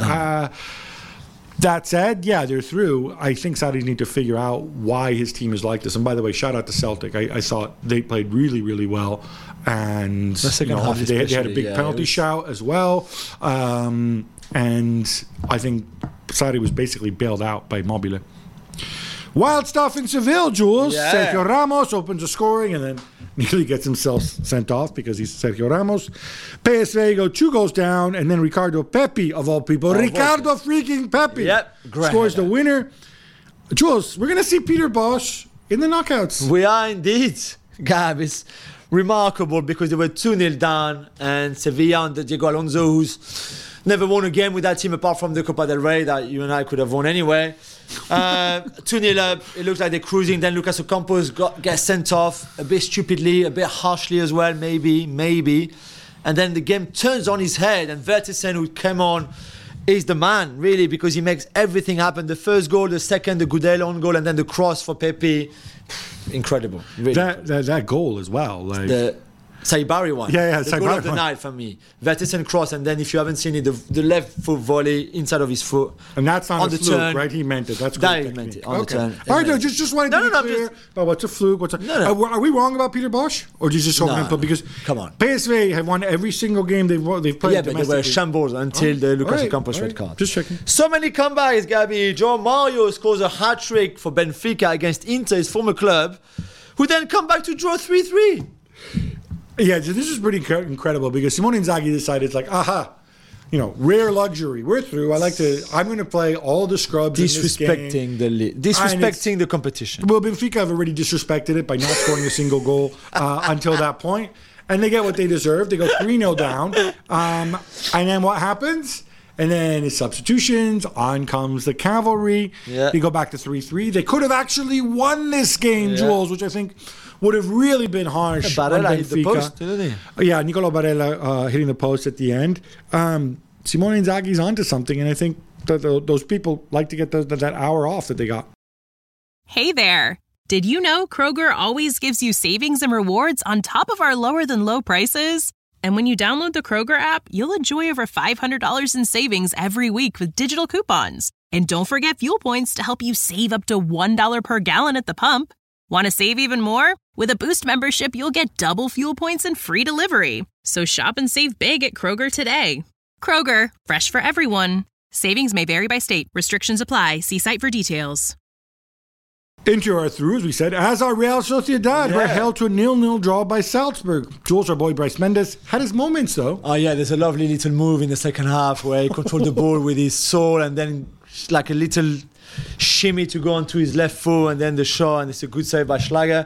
That said, yeah, they're through. I think Saudis need to figure out why his team is like this. And by the way, shout out to Celtic. I thought they played really, really well. And The second half they had a especially, big penalty shout as well. And I think Sarri was basically bailed out by Mobile. Wild stuff in Seville, Jules. Yeah. Sergio Ramos opens the scoring and then nearly gets himself sent off because he's Sergio Ramos. PSV go 2 goals down, and then Ricardo Pepi, of all people. Ricardo freaking Pepi Great scores the header. winner. Jules, we're going to see Peter Bosch in the knockouts. We are indeed. Gab, it's remarkable because they were 2-0 down, and Sevilla under Diego Alonso, who's never won a game with that team apart from the Copa del Rey that you and I could have won anyway. 2-0 up, it looks like they're cruising. Then Lucas Ocampos gets sent off a bit stupidly, a bit harshly as well, maybe. And then the game turns on his head, and Vertesen, who came on, is the man, really, because he makes everything happen. The first goal, the second, the Gudel on goal, and then the cross for Pepe. Incredible. Really. That goal as well. Like, The Saibari one. Yeah, the goal Saibari of the one. night for me. Vertesen cross, and then if you haven't seen it, the left foot volley inside of his foot. and that's not on a the fluke, turn. right? He meant it. That's That great he meant technique. it, on the turn. All right, no, Amen. just wanted No, to be no, clear just- about what's a fluke. What's a, No. Are we wrong about Peter Bosch? Or did you just hope No. him? Because Come on. PSV have won every single game they've played Yeah, but they were domestically. shambles until the Lucas All right, Ocampos all red right. card. Just checking. So many comebacks, Gabby. Joe Mario scores a hat-trick for Benfica against Inter, his former club, who then come back to draw 3-3. Yeah, this is pretty incredible because Simone Inzaghi decided, it's like, aha, rare luxury. We're through. I'm going to play all the scrubs in this game. Disrespecting the league. Disrespecting the competition. Well, Benfica have already disrespected it by not scoring a single goal until that point. And they get what they deserve. They go 3-0 down. And then what happens? And then it's substitutions. On comes the cavalry. Yeah. They go back to 3-3. They could have actually won this game, Yeah. Jules, which I think would have really been harsh on Barella Benfica. hit the post, didn't he? Yeah, Nicolo Barella hitting the post at the end. Simone Inzaghi's onto something, and I think that those people like to get that hour off that they got. Hey there. Did you know Kroger always gives you savings and rewards on top of our lower than low prices? And when you download the Kroger app, you'll enjoy over $500 in savings every week with digital coupons. And don't forget fuel points to help you save up to $1 per gallon at the pump. Want to save even more? With a Boost membership, you'll get double fuel points and free delivery. So shop and save big at Kroger today. Kroger, fresh for everyone. Savings may vary by state. Restrictions apply. See site for details. Into our through, as we said, as our Real Sociedad were Yeah. held to a 0-0 draw by Salzburg. Jules, our boy Bryce Mendes, had his moments, though. Oh yeah, there's a lovely little move in the second half where he controlled the ball with his soul, and then like a little shimmy to go onto his left foot, and then the shot, and it's a good save by Schlager.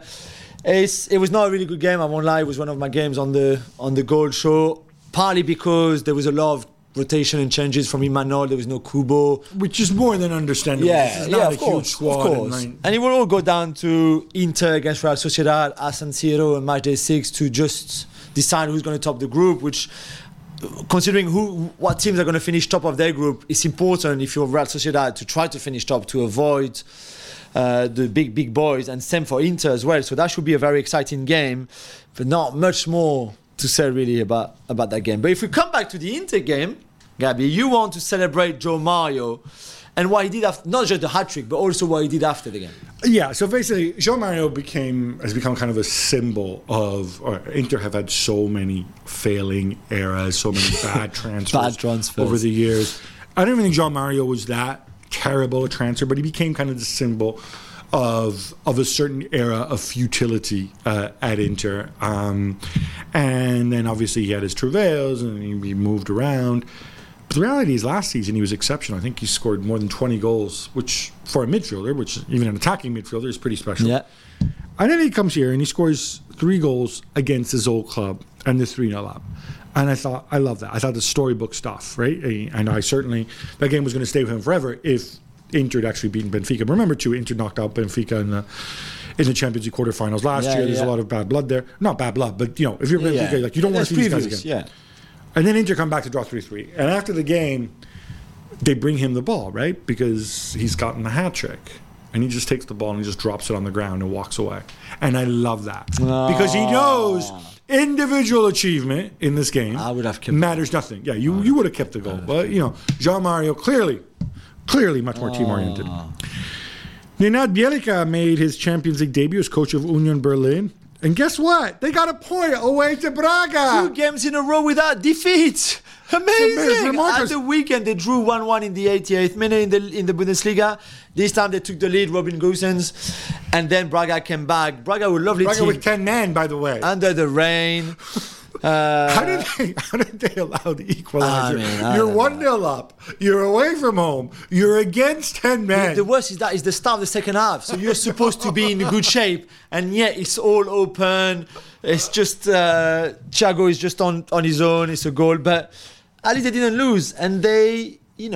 It was not a really good game, I won't lie. It was one of my games on the goal show, partly because there was a lot of rotation and changes from Imanol. There was no Kubo. Which is more than understandable. This is not a huge squad. Of course. And it will all go down to Inter against Real Sociedad at San Siro on match day 6 to just decide who's going to top the group, which, considering what teams are going to finish top of their group, it's important if you're Real Sociedad to try to finish top to avoid the big boys, and same for Inter as well. So that should be a very exciting game, but not much more to say really about that game. But if we come back to the Inter game, Gabby, you want to celebrate Joe Mario and what he did after, not just the hat-trick, but also what he did after the game. Yeah, so basically, João Mario has become kind of a symbol of, Inter have had so many failing eras, so many bad transfers over the years. I don't even think João Mario was that terrible a transfer, but he became kind of the symbol of a certain era of futility at Inter. And then obviously he had his travails and he moved around. But the reality is last season he was exceptional. I think he scored more than 20 goals, which for a midfielder, which even an attacking midfielder, is pretty special. Yeah. And then he comes here and he scores 3 goals against his old club and the 3-0 up. And I thought, I love that. I thought the storybook stuff, right? And I certainly, that game was going to stay with him forever if Inter had actually beaten Benfica. But remember, too, Inter knocked out Benfica in the Champions League quarterfinals last year. There's a lot of bad blood there. Not bad blood, but, you know, if you're Benfica, like, you don't want to see these guys again. Yeah. And then Inter come back to draw 3-3. And after the game, they bring him the ball, right? Because he's gotten the hat trick. And he just takes the ball and he just drops it on the ground and walks away. And I love that. Because he knows individual achievement in this game I would have kept matters nothing. Yeah, you would have kept the goal. But, you know, Jean-Mario clearly much more team-oriented. Nenad Bjelica made his Champions League debut as coach of Union Berlin. And guess what? They got a point away to Braga. 2 games in a row without defeat. Amazing! Marcus. At the weekend, they drew 1-1 in the 88th minute in the Bundesliga. This time, they took the lead, Robin Gosens, and then Braga came back. Braga were a lovely team. Braga with 10 men, by the way. Under the rain. How did they allow the equalizer? You're 1-0 up. You're away from home. You're against 10 men. The worst is that it's the start of the second half. So you're supposed to be in good shape, and yet it's all open. It's just Thiago is just on his own. It's a goal, but at least they didn't lose, and I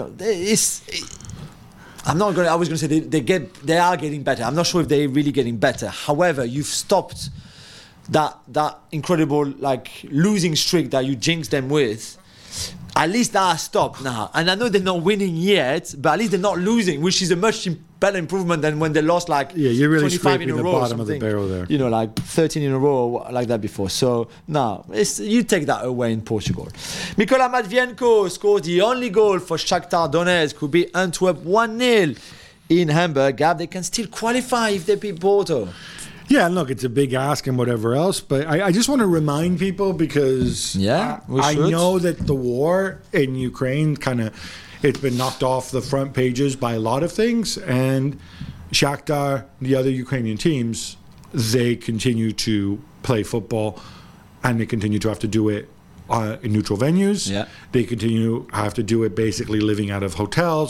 was going to say they are getting better. I'm not sure if they're really getting better. However, you've stopped that incredible losing streak that you jinxed them with. At least that has stopped now. And I know they're not winning yet, but at least they're not losing, which is a much better improvement than when they lost you're really 25 in a the row bottom of the barrel there. 13 in a row like that before. So now you take that away in Portugal. Mikola Matvienko scored the only goal for Shakhtar Donetsk, who beat Antwerp 1-0 in Hamburg. Gab, they can still qualify if they beat Porto. Yeah, look, it's a big ask and whatever else, but I just want to remind people because I know that the war in Ukraine it's been knocked off the front pages by a lot of things, and Shakhtar, the other Ukrainian teams, they continue to play football and they continue to have to do it in neutral venues. Yeah. They continue to have to do it basically living out of hotels,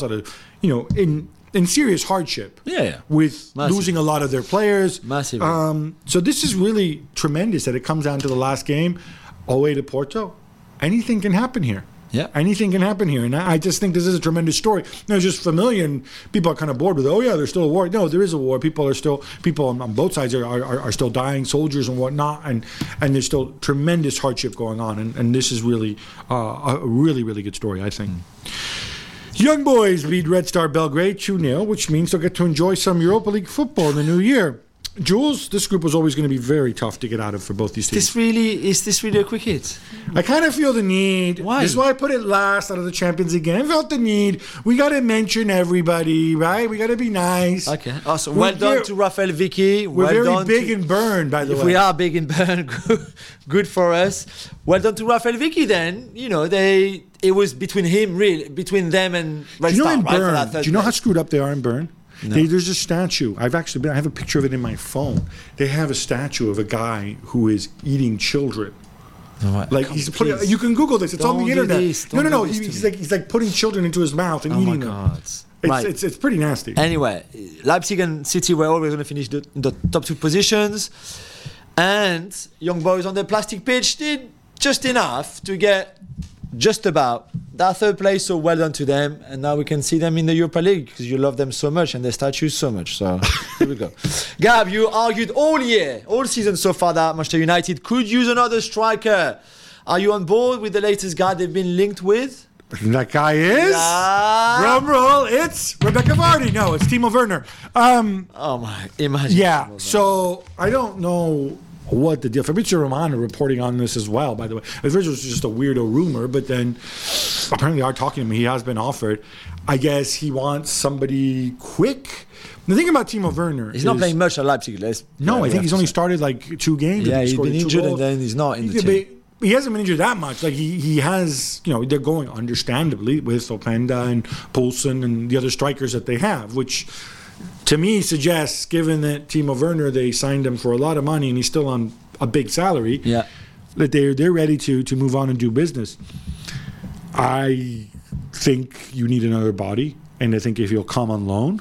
in serious hardship with losing a lot of their players. Massive. So this is really tremendous that it comes down to the last game, away to Porto. Anything can happen here. Yeah. Anything can happen here. And I just think this is a tremendous story. It's just familiar, and people are kind of bored with it. There's still a war. No, there is a war. People on both sides are still dying, soldiers and whatnot, and there's still tremendous hardship going on. And this is really a really, really good story, I think. Young Boys beat Red Star Belgrade 2-0, which means they'll get to enjoy some Europa League football in the new year. Jules, this group was always going to be very tough to get out of for both these teams. Is this really a quick hit? I kind of feel the need. Why? This is why I put it last out of the Champions League game. I felt the need. We got to mention everybody, right? We got to be nice. Okay. Awesome. Well done to Rafael Vicky. We're very big in Bern, by the way. If we are big in Bern, good for us. Well done to Rafael Vicky then. It was between them and Red Star, right? Do you know how screwed up they are in Bern? No. There's a statue. I have a picture of it in my phone. They have a statue of a guy who is eating children. You can Google this. It's on the internet. No. He's like putting children into his mouth and eating them. It's pretty nasty. Anyway, Leipzig and City were always going to finish the top 2 positions, and Young Boys on the plastic pitch did just enough to get just about that 3rd place, so well done to them. And now we can see them in the Europa League because you love them so much and their statues so much. So here we go. Gab, you argued all season so far that Manchester United could use another striker. Are you on board with the latest guy they've been linked with? That guy is? Drum roll, it's Rebecca Vardy. No, it's Timo Werner. Imagine. Yeah, so I don't know what the deal. Fabrizio Romano reporting on this as well, by the way. At first it was just a weirdo rumor, but then apparently are talking to him. He has been offered. I guess he wants somebody quick. The thing about Timo Werner he's not playing much at Leipzig. I think he's only started 2 games. Yeah, he's been injured and then he's not in the team. He hasn't been injured that much. He has, they're going understandably with Openda and Poulsen and the other strikers that they have, which to me suggests, given that Timo Werner, they signed him for a lot of money and he's still on a big salary, that they're ready to move on and do business. I think you need another body, and I think if he'll come on loan,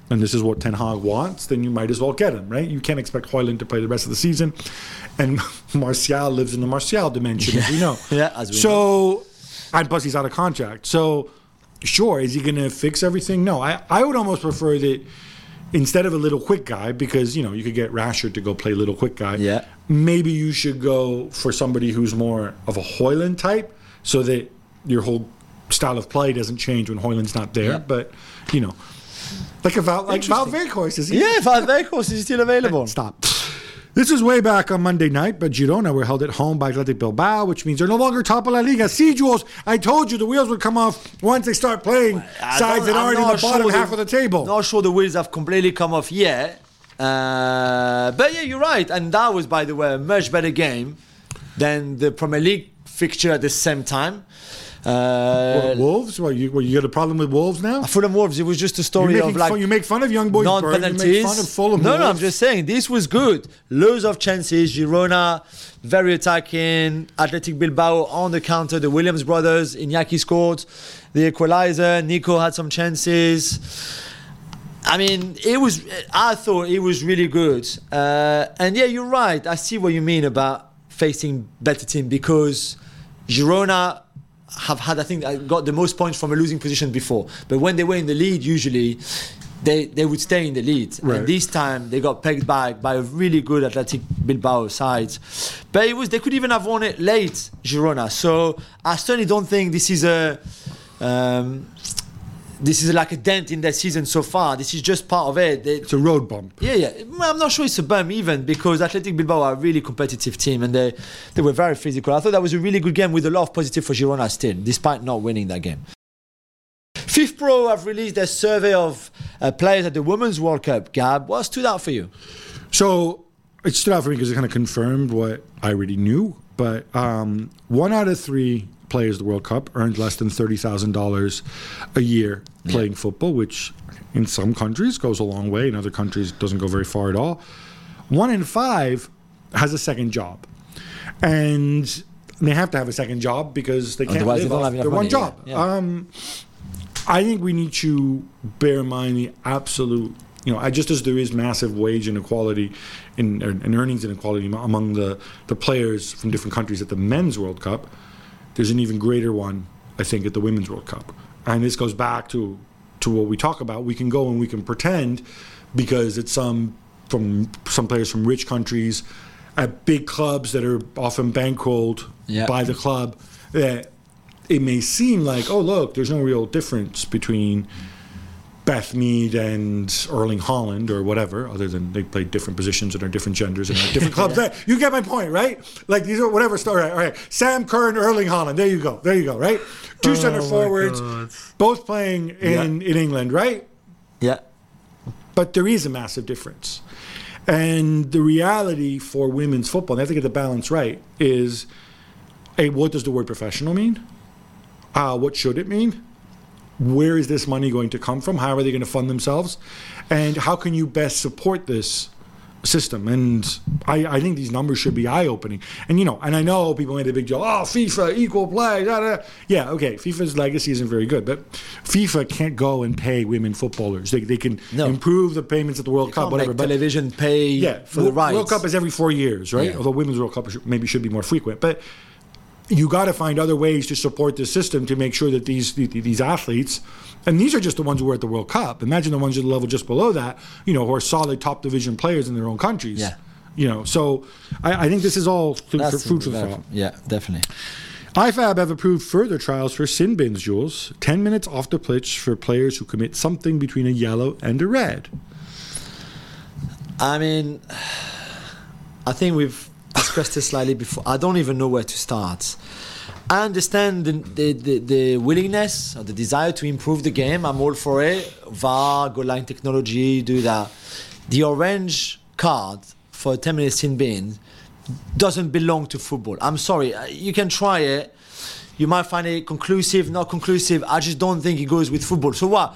and this is what Ten Hag wants, then you might as well get him, right? You can't expect Højlund to play the rest of the season. And Martial lives in the Martial dimension, as we know. Yeah, as we know. And plus he's out of contract. So, sure, is he going to fix everything? No. I would almost prefer that instead of a little quick guy, because, you know, you could get Rashford to go play little quick guy. Yeah. Maybe you should go for somebody who's more of a Højlund type so that your whole style of play doesn't change when Højlund's not there. Yeah. But, you know, like Val Veghorst, is he? Yeah, Val Veghorst is still available. Stop. This is way back on Monday night, but Girona were held at home by Athletic Bilbao, which means they're no longer top of La Liga. See, Jules, I told you the wheels would come off once they start playing sides that aren't in the bottom half of the table. Not sure the wheels have completely come off yet. But yeah, you're right. And that was, by the way, a much better game than the Premier League fixture at the same time. Wolves? You got a problem with Wolves now? Fulham Wolves, it was just a story of like... You make fun of young boys non-penalties. You make fun of Fulham Wolves. No, I'm just saying, this was good. Loads of chances. Girona, very attacking. Athletic Bilbao on the counter. The Williams brothers, Iñaki scored the equalizer. Nico had some chances. I mean, I thought it was really good. And yeah, you're right. I see what you mean about facing better team, because Girona have had, I think, got the most points from a losing position before. But when they were in the lead, usually they would stay in the lead. Right. And this time they got pegged back by a really good Athletic Bilbao side. But they could even have won it late, Girona. So I certainly don't think this is like a dent in their season so far. This is just part of it. It's a road bump. Yeah. Well, I'm not sure it's a bump even, because Athletic Bilbao are a really competitive team and they were very physical. I thought that was a really good game with a lot of positive for Girona still, despite not winning that game. FIFPro have released their survey of players at the Women's World Cup. Gab, what stood out for you? So it stood out for me because it kind of confirmed what I already knew. But 1 out of 3 players of the World Cup earned less than $30,000 a year playing football, which in some countries goes a long way. In other countries, doesn't go very far at all. 1 in 5 has a second job. And they have to have a second job because they can't live off their one job. Yeah. I think we need to bear in mind the absolute, just as there is massive wage inequality and earnings inequality among the players from different countries at the Men's World Cup, there's an even greater one, I think, at the Women's World Cup. And this goes back to what we talk about. We can go and we can pretend, because it's some players from rich countries at big clubs that are often bankrolled by the club, that it may seem like, oh, look, there's no real difference between Beth Mead and Erling Haaland or whatever, other than they play different positions and are different genders and are different clubs. You get my point, right? Like these are whatever story. All right. Sam Kerr and Erling Haaland. There you go, right? Two center forwards, both playing in England, right? Yeah. But there is a massive difference. And the reality for women's football, and I have to get the balance right, is what does the word professional mean? What should it mean? Where is this money going to come from? How are they going to fund themselves? And how can you best support this system? And I think these numbers should be eye-opening. And, and I know people made a big deal, FIFA, equal play, Yeah, okay, FIFA's legacy isn't very good, but FIFA can't go and pay women footballers. They can improve the payments at the World Cup, whatever. But television pay for the rights. World Cup is every 4 years, right? Yeah. Although Women's World Cup maybe should be more frequent. But you got to find other ways to support the system to make sure that these athletes, and these are just the ones who were at the World Cup. Imagine the ones at the level just below that, who are solid top division players in their own countries. Yeah. So I think this is all food for thought. Yeah, definitely. IFAB have approved further trials for sin bins, Jules. 10 minutes off the pitch for players who commit something between a yellow and a red. I mean, I think we've discussed this slightly before. I don't even know where to start. I understand the willingness or the desire to improve the game. I'm all for it. VAR, goal line technology, do that. The orange card for a 10-minute sin bin doesn't belong to football. I'm sorry. You can try it. You might find it conclusive, not conclusive. I just don't think it goes with football. So what?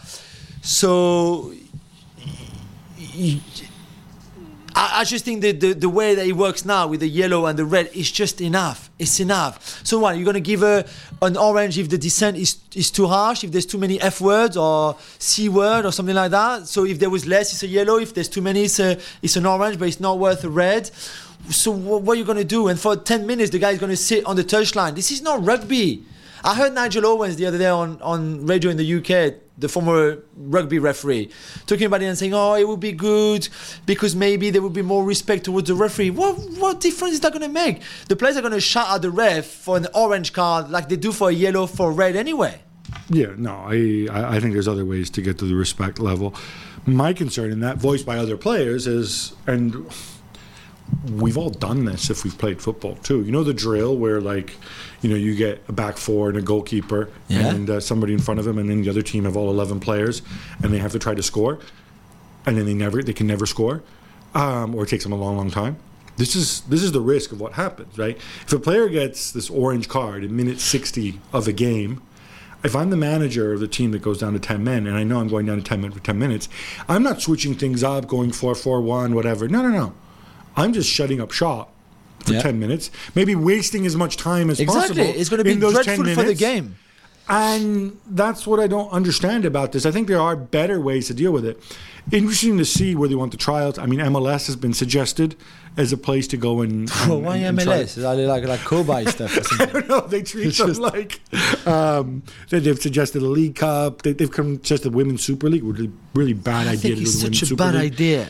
I just think that the way that it works now with the yellow and the red is just enough. It's enough. So what? You're gonna give her an orange if the dissent is too harsh, if there's too many F words or C word or something like that. So if there was less, it's a yellow. If there's too many, it's an orange, but it's not worth a red. So what are you gonna do? And for 10 minutes, the guy is gonna sit on the touchline. This is not rugby. I heard Nigel Owens the other day on radio in the UK, the former rugby referee, talking about it and saying, it would be good because maybe there would be more respect towards the referee. What difference is that going to make? The players are going to shout at the ref for an orange card like they do for a yellow, for a red anyway. Yeah, no, I think there's other ways to get to the respect level. My concern in that, voiced by other players, is, and we've all done this if we've played football too. You know the drill where, like, you know, you get a back four and a goalkeeper and somebody in front of him, and then the other team have all 11 players, and they have to try to score, and then they can never score, or it takes them a long time. This is the risk of what happens, right? If a player gets this orange card in minute 60 of a game, if I'm the manager of the team that goes down to 10 men, and I know I'm going down to 10 men for 10 minutes, I'm not switching things up, going 4-4-1, whatever. No. I'm just shutting up shop for 10 minutes, maybe wasting as much time as possible. It's going to be dreadful for the game. And that's what I don't understand about this. I think there are better ways to deal with it. Interesting to see where they want the trials. I mean, MLS has been suggested as a place to go and why MLS? Are they like Kobe stuff or something? I don't know. They treat them like they've suggested a League Cup. They've come just the Women's Super League. Really bad idea. I think it's such a bad idea.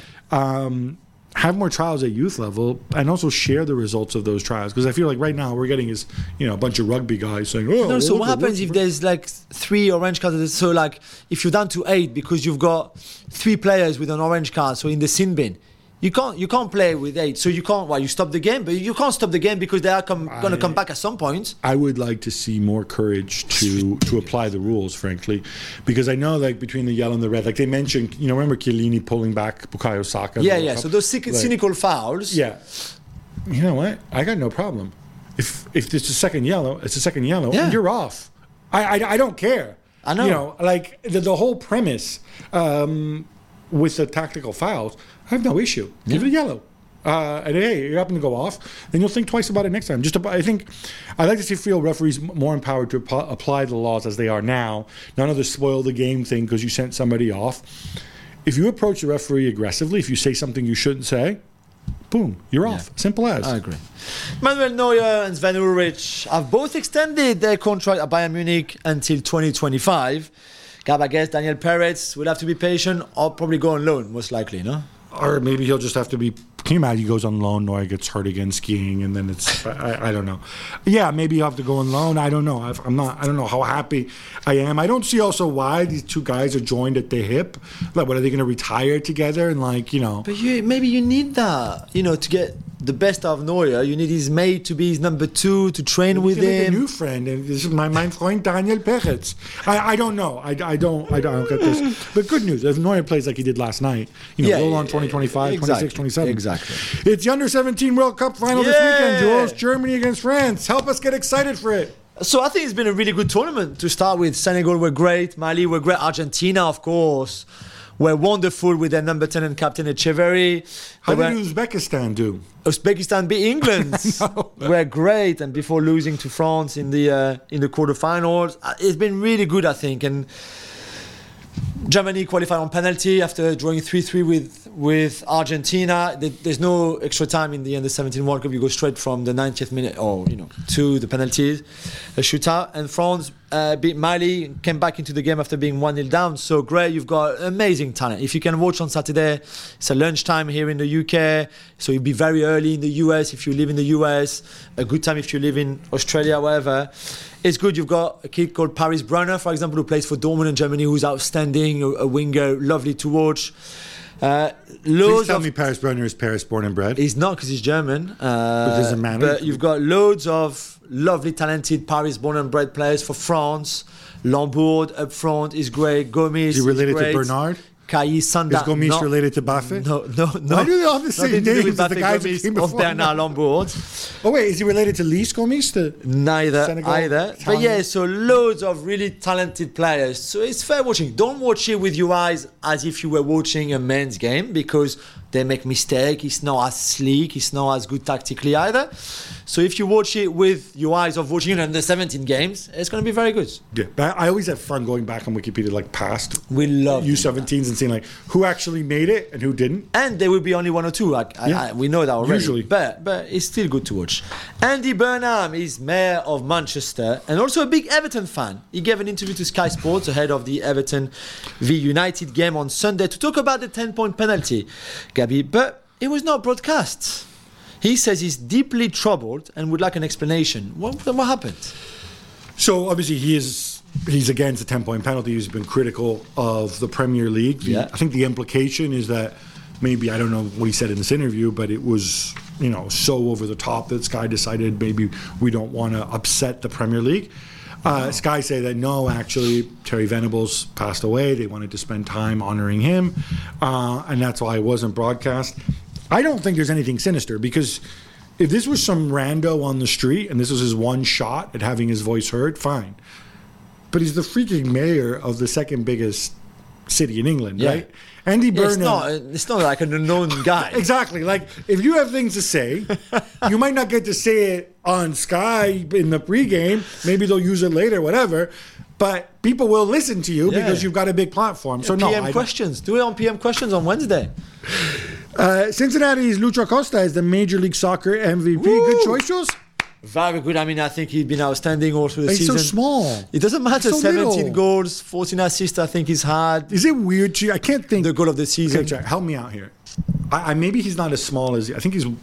Have more trials at youth level and also share the results of those trials, because I feel like right now we're getting is, you know, a bunch of rugby guys saying, so what happens if there's like 3 orange cards? So like if you're down to 8 because you've got 3 players with an orange card, so in the sin bin, you can't play with 8, so you can't. You stop the game, but you can't stop the game because they are going to come back at some point. I would like to see more courage to apply the rules, frankly, because I know, like, between the yellow and the red, like they mentioned, you know, remember Chiellini pulling back Bukayo Saka? Yeah. So those cynical fouls. Yeah. You know what? I got no problem. If it's a second yellow, it's a second yellow, and you're off. I don't care. I know. You know, like the whole premise with the tactical fouls, I have no issue. Give it a yellow. And hey, you happen to go off, then you'll think twice about it next time. I think I'd like to feel referees more empowered to apply the laws as they are now. None of the spoil the game thing because you sent somebody off. If you approach the referee aggressively, if you say something you shouldn't say, boom, you're off. Simple as. I agree. Manuel Neuer and Sven Ulreich have both extended their contract at Bayern Munich until 2025. Gab, I guess Daniel Peretz will have to be patient or probably go on loan, most likely, no? Or maybe he'll just have to be. Can you imagine he goes on loan, Neuer gets hurt again skiing, and then it's. I don't know. Yeah, maybe he'll have to go on loan. I don't know. I don't know how happy I am. I don't see also why these two guys are joined at the hip. Like, what are they going to retire together and, like, you know? But maybe you need that, you know, to get the best out of Neuer. You need his mate to be his number 2 to train with him. Like a new friend, and this is my friend Daniel Peretz. I don't know. I don't get this. But good news, if Neuer plays like he did last night, you know, roll on 2025, 26, 27. Exactly. It's the Under-17 World Cup final this weekend, Jules. Germany against France. Help us get excited for it. So I think it's been a really good tournament to start with. Senegal were great. Mali were great. Argentina, of course, were wonderful with their number 10 and captain Echeverry. How did Uzbekistan do? Uzbekistan beat England. Were great, and before losing to France in the quarterfinals, it's been really good, I think. And Germany qualified on penalty after drawing 3-3 with Argentina. There's no extra time in the Under-17 World Cup. You go straight from the 90th minute to the penalties, a shootout. And France beat Mali, came back into the game after being 1-0 down. So great, you've got amazing talent. If you can watch on Saturday, it's a lunchtime here in the UK, so you'll be very early in the US if you live in the US, a good time if you live in Australia, wherever. It's good. You've got a kid called Paris Brunner, for example, who plays for Dortmund in Germany, who's outstanding, a winger, lovely to watch. Please tell me Paris Brunner is Paris born and bred. He's not, because he's German. But doesn't matter. But you've got loads of lovely, talented Paris born and bred players for France. Lambourd up front is great. Gomis is he related is great. to Bernard? Kai Sanda. Is Gomis related to Bafe? No. Why do they all have the same names as the guys who came before? Bernard Lambourd. Oh wait, is he related to Lys Gomis? Neither, Senegal, either. But yeah, so loads of really talented players. So it's fair watching. Don't watch it with your eyes as if you were watching a men's game, because They make mistakes. He's not as sleek. He's not as good tactically either. So if you watch it with your eyes of watching under 17 games, it's going to be very good. Yeah, but I always have fun going back on Wikipedia, like past We love U17s and seeing like who actually made it and who didn't. And there will be only one or two. We know that already. Usually. But it's still good to watch. Andy Burnham is mayor of Manchester and also a big Everton fan. He gave an interview to Sky Sports ahead of the Everton v United game on Sunday to talk about the 10-point penalty, Gabby. But it was not broadcast. He says he's deeply troubled and would like an explanation. What happened? So obviously he's against the 10-point penalty. He's been critical of the Premier League. Yeah. I think the implication is that maybe, I don't know what he said in this interview, but it was, so over the top that Sky decided maybe we don't want to upset the Premier League. Sky say that no, actually, Terry Venables passed away. They wanted to spend time honoring him, and that's why it wasn't broadcast. I don't think there's anything sinister, because if this was some rando on the street and this was his one shot at having his voice heard, fine. But he's the freaking mayor of the second biggest city in England, right? Andy Burnham. It's not like an unknown guy. Exactly. Like, if you have things to say, you might not get to say it on Sky in the pregame. Maybe they'll use it later, whatever. But people will listen to you because you've got a big platform. So PM questions. Do it on PM questions on Wednesday. Cincinnati's Lucho Costa is the Major League Soccer MVP. Woo! Good choice, Jules? Very good. I mean, I think he's been outstanding all through the He's season. so small. It doesn't matter. He's so 17 little. goals, 14 assists, I think he's had. Is it weird to you? I can't think. The goal of the season. Okay, help me out here. I maybe he's not as small as I think he's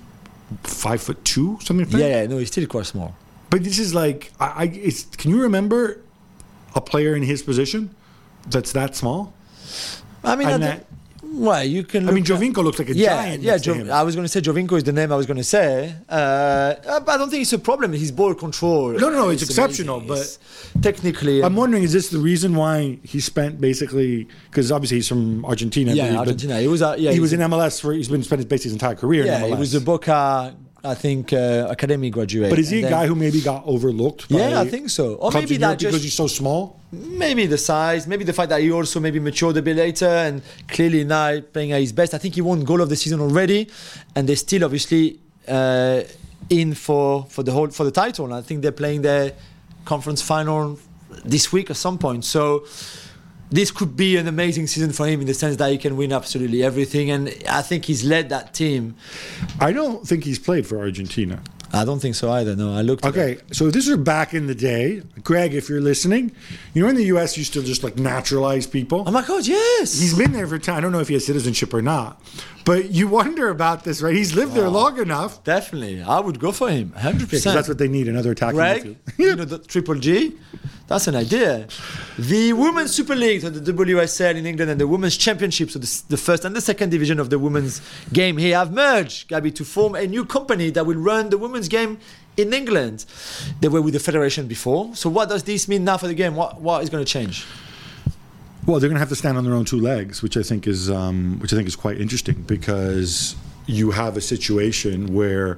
5'2", something like that. Yeah, no, he's still quite small. But this is like, can you remember a player in his position that's that small? I mean, well, you can. I mean, Jovinko looks like a giant. Yeah, next to him. I was going to say Jovinko is the name I was going to say. But I don't think it's a problem. His ball control. No, it's is exceptional. amazing. But It's technically, I'm wondering, is this the reason why he spent basically? Because obviously he's from Argentina. yeah, but Argentina. He was in MLS for. He's been spent basically his entire career in MLS. he was a Boca, I think, academy graduate. But is he And a then- guy who maybe got overlooked? By Yeah, I think so. Or clubs maybe in that Europe because just he's so small. maybe the size, maybe the fact that he also maybe matured a bit later and clearly now playing at his best. I think he won goal of the season already, and they're still obviously in for the title. And I think they're playing their conference final this week at some point. So this could be an amazing season for him in the sense that he can win absolutely everything. And I think he's led that team. I don't think he's played for Argentina. I don't think so either. No, I looked. Okay, so if this is back in the day, Greg, if you're listening, in the U.S. you still just like naturalize people. Oh my God, yes. He's been there for time. I don't know if he has citizenship or not, but you wonder about this, right? He's lived there long enough. Definitely. I would go for him. 100%. Because that's what they need, another attacking Greg, midfield. the Triple G, that's an idea. The Women's Super League, so the WSL in England, and the Women's Championship, so the first and the second division of the women's game here, have merged, Gabby, to form a new company that will run the women's game in England. They were with the federation before. So what does this mean now for the game? What is going to change? Well, they're going to have to stand on their own two legs, which I think is quite interesting, because you have a situation where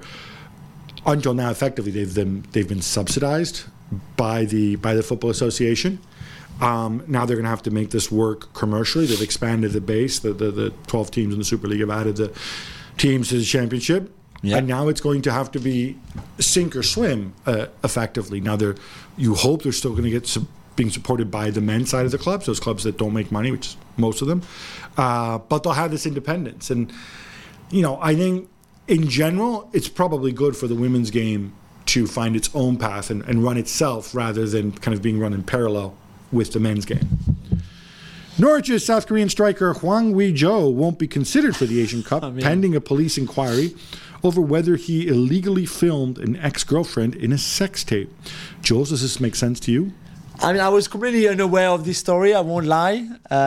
until now, effectively, they've been subsidized by the Football Association. Now they're going to have to make this work commercially. They've expanded the base. The 12 teams in the Super League have added the teams to the championship. Yeah. And now it's going to have to be sink or swim, effectively. Now you hope they're still going to get being supported by the men's side of the clubs, those clubs that don't make money, which is most of them. But they'll have this independence. And, I think in general, it's probably good for the women's game to find its own path and run itself rather than kind of being run in parallel with the men's game. Norwich's South Korean striker Hwang Wee-jo won't be considered for the Asian Cup pending a police inquiry over whether he illegally filmed an ex-girlfriend in a sex tape. Jules, does this make sense to you? I mean, I was completely unaware of this story, I won't lie.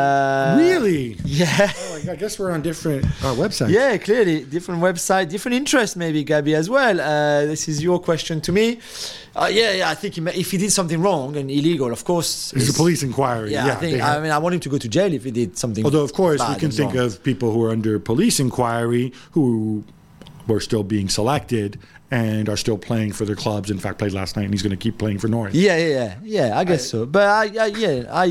Really? Yeah. Oh, I guess we're on different websites. Yeah, clearly. Different website, different interest maybe, Gabby, as well. This is your question to me. I think if he did something wrong and illegal, of course... There's a police inquiry. Yeah, I want him to go to jail if he did something Although, of course, we bad can and think wrong. of people who are under police inquiry who were still being selected and are still playing for their clubs. In fact, played last night, and he's going to keep playing for Norwich. Yeah, I guess so. But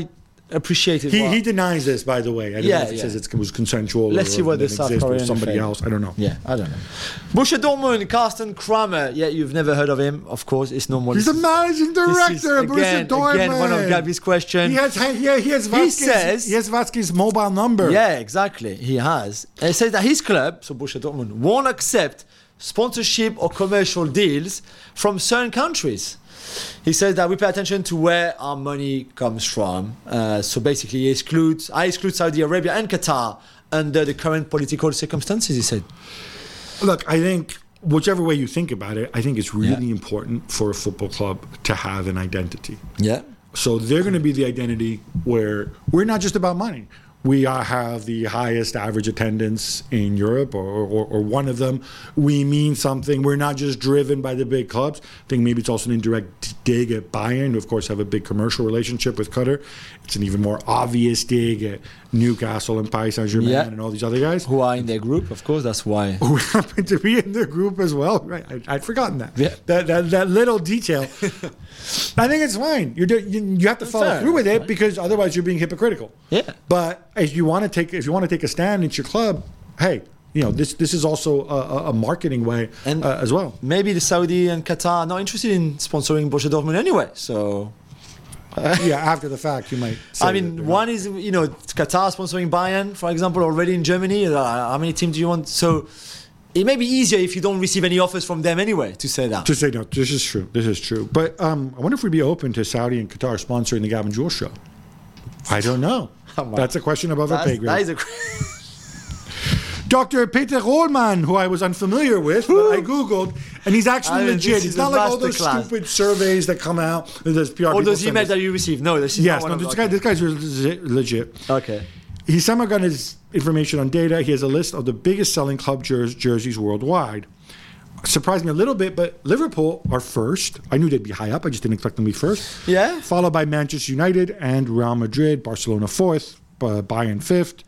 appreciated. He denies this, by the way. I don't know if he says it was consensual. Let's see what the South Korean somebody else. I don't know. Yeah, I don't know. Borussia Dortmund, Carsten Kramer. Yeah, you've never heard of him, of course. It's normal. He's the managing director of Borussia Dortmund. Again, one of Gabby's questions. He has Vasquez's mobile number. Yeah, exactly. He has. And it says that his club, so Borussia Dortmund, won't accept sponsorship or commercial deals from certain countries. He says that we pay attention to where our money comes from. So basically, I exclude Saudi Arabia and Qatar under the current political circumstances, he said. Look, I think whichever way you think about it, I think it's really important for a football club to have an identity. Yeah. So they're going to be the identity where we're not just about money. We have the highest average attendance in Europe, or one of them. We mean something. We're not just driven by the big clubs. I think maybe it's also an indirect dig at Bayern, who, of course, have a big commercial relationship with Qatar. It's an even more obvious dig at Newcastle and Paris Saint-Germain and all these other guys. Who are in their group, of course, that's why. Who happen to be in their group as well. Right, I'd forgotten that. Yeah. That little detail. I think it's fine. You have to follow through with it, because otherwise you're being hypocritical. Yeah. But if you want to take a stand, it's your club. Hey, this is also a marketing way as well. Maybe the Saudi and Qatar are not interested in sponsoring Borussia Dortmund anyway. So after the fact, you might say. I mean, one is Qatar sponsoring Bayern, for example, already in Germany. How many teams do you want? So it may be easier if you don't receive any offers from them anyway to say that. To say no, this is true. But I wonder if we'd be open to Saudi and Qatar sponsoring the Gavin Jules show. I don't know. That's a question above our pay grade. That is a Dr. Peter Rohlmann, who I was unfamiliar with, but I Googled, and he's actually legit. It's not like all those stupid surveys that come out. There's PR all those emails that you receive. No, this is this guy's legit. Okay. He's somehow got his information on data. He has a list of the biggest selling club jerseys worldwide. Surprised me a little bit, but Liverpool are first. I knew they'd be high up. I just didn't expect them to be first. Yeah. Followed by Manchester United and Real Madrid. Barcelona fourth. Bayern fifth.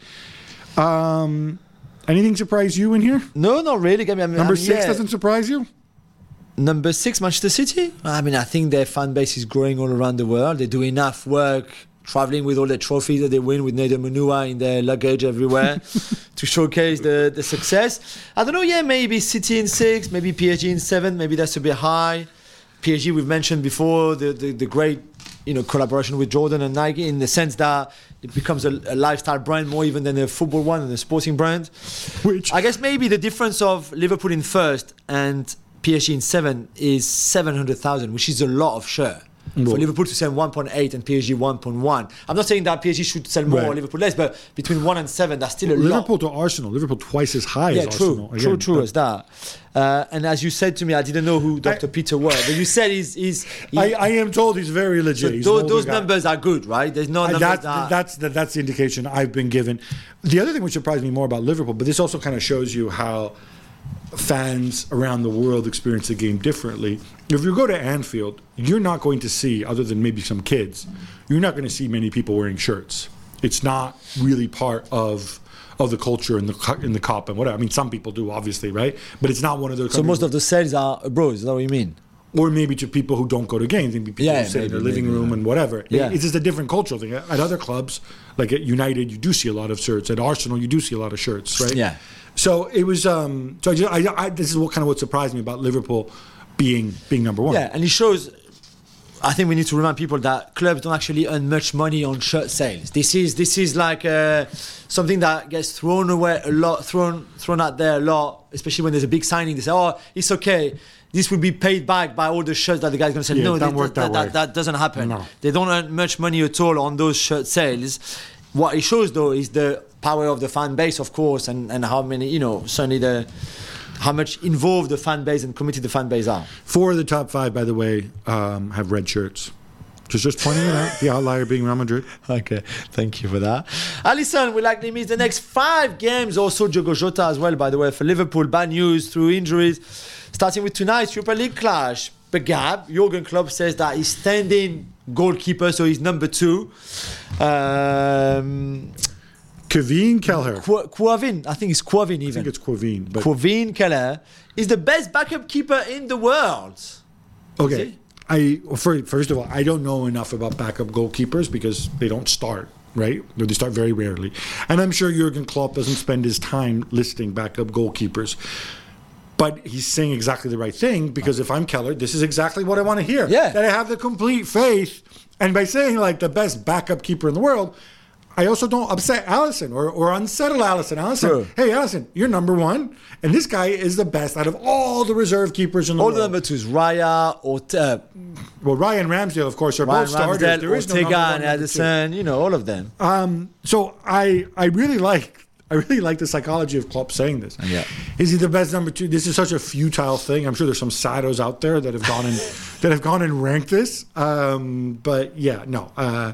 Anything surprise you in here? No, not really. Number 6 doesn't surprise you? Number 6, Manchester City. I mean, I think their fan base is growing all around the world. They do enough work traveling with all the trophies that they win with Nader Munua in their luggage everywhere to showcase the success. I don't know, maybe City in 6, maybe PSG in 7, maybe that's a bit high. PSG, we've mentioned before, the great collaboration with Jordan and Nike, in the sense that it becomes a lifestyle brand more even than a football one and a sporting brand. Which I guess maybe the difference of Liverpool in first and PSG in 7 is 700,000, which is a lot of share. For Liverpool to sell 1.8 and PSG 1.1. I'm not saying that PSG should sell more or Liverpool less, but between 1 and 7, that's still a lot. Liverpool to Arsenal. Liverpool twice as high as Arsenal. True as that. And as you said to me, I didn't know who Dr. Peter was, but you said he's I am told he's very legit. So those numbers are good, right? There's no numbers that's the indication I've been given. The other thing which surprised me more about Liverpool, but this also kind of shows you how fans around the world experience the game differently. If you go to Anfield, you're not going to see, other than maybe some kids, you're not going to see many people wearing shirts. It's not really part of the culture in the Cup and whatever. I mean, some people do, obviously, right? But it's not one of those. So most of the sales are abroad. Is that what you mean? Or maybe to people who don't go to games, maybe people who sit in their living room and whatever. Yeah. It's just a different cultural thing. At other clubs, like at United, you do see a lot of shirts. At Arsenal, you do see a lot of shirts, right? Yeah. So it was. This is what surprised me about Liverpool being number 1. Yeah, and it shows. I think we need to remind people that clubs don't actually earn much money on shirt sales. This is like something that gets thrown away a lot, thrown out there a lot, especially when there's a big signing. They say, "Oh, it's okay. This will be paid back by all the shirts that the guy's going to sell." No, that doesn't happen. No. They don't earn much money at all on those shirt sales. What it shows, though, is the power of the fan base, of course, and how many, certainly how much involved the fan base and committed the fan base are. 4 of the top 5, by the way, have red shirts. Just pointing it out, the outlier being Real Madrid. Okay, thank you for that. Alisson will likely miss the next 5 games. Also, Diogo Jota as well, by the way, for Liverpool. Bad news through injuries. Starting with tonight's Super League clash. Begab, Jurgen Klopp says that he's standing goalkeeper, so he's number 2. Kevin Kelleher. Quavin, I think it's Quavin even. I think it's Quavin. Quavin Kelleher is the best backup keeper in the world. Okay. First of all, I don't know enough about backup goalkeepers because they don't start, right? Or they start very rarely. And I'm sure Jurgen Klopp doesn't spend his time listing backup goalkeepers. But he's saying exactly the right thing, because if I'm Keller, this is exactly what I want to hear. Yeah. That I have the complete faith. And by saying like the best backup keeper in the world, I also don't upset Alisson or unsettle Alisson. True. Hey, Alisson, you're number one. And this guy is the best out of all the reserve keepers in the All world. the number twos, Raya, Well, Ryan Ramsdale, of course, are both starters. Ramsdale, There is no Ortega, number one, and number two. Ederson, all of them. So I really like the psychology of Klopp saying this. Yeah. Is he the best number two? This is such a futile thing. I'm sure there's some sados out there that have gone and ranked this. But yeah, no.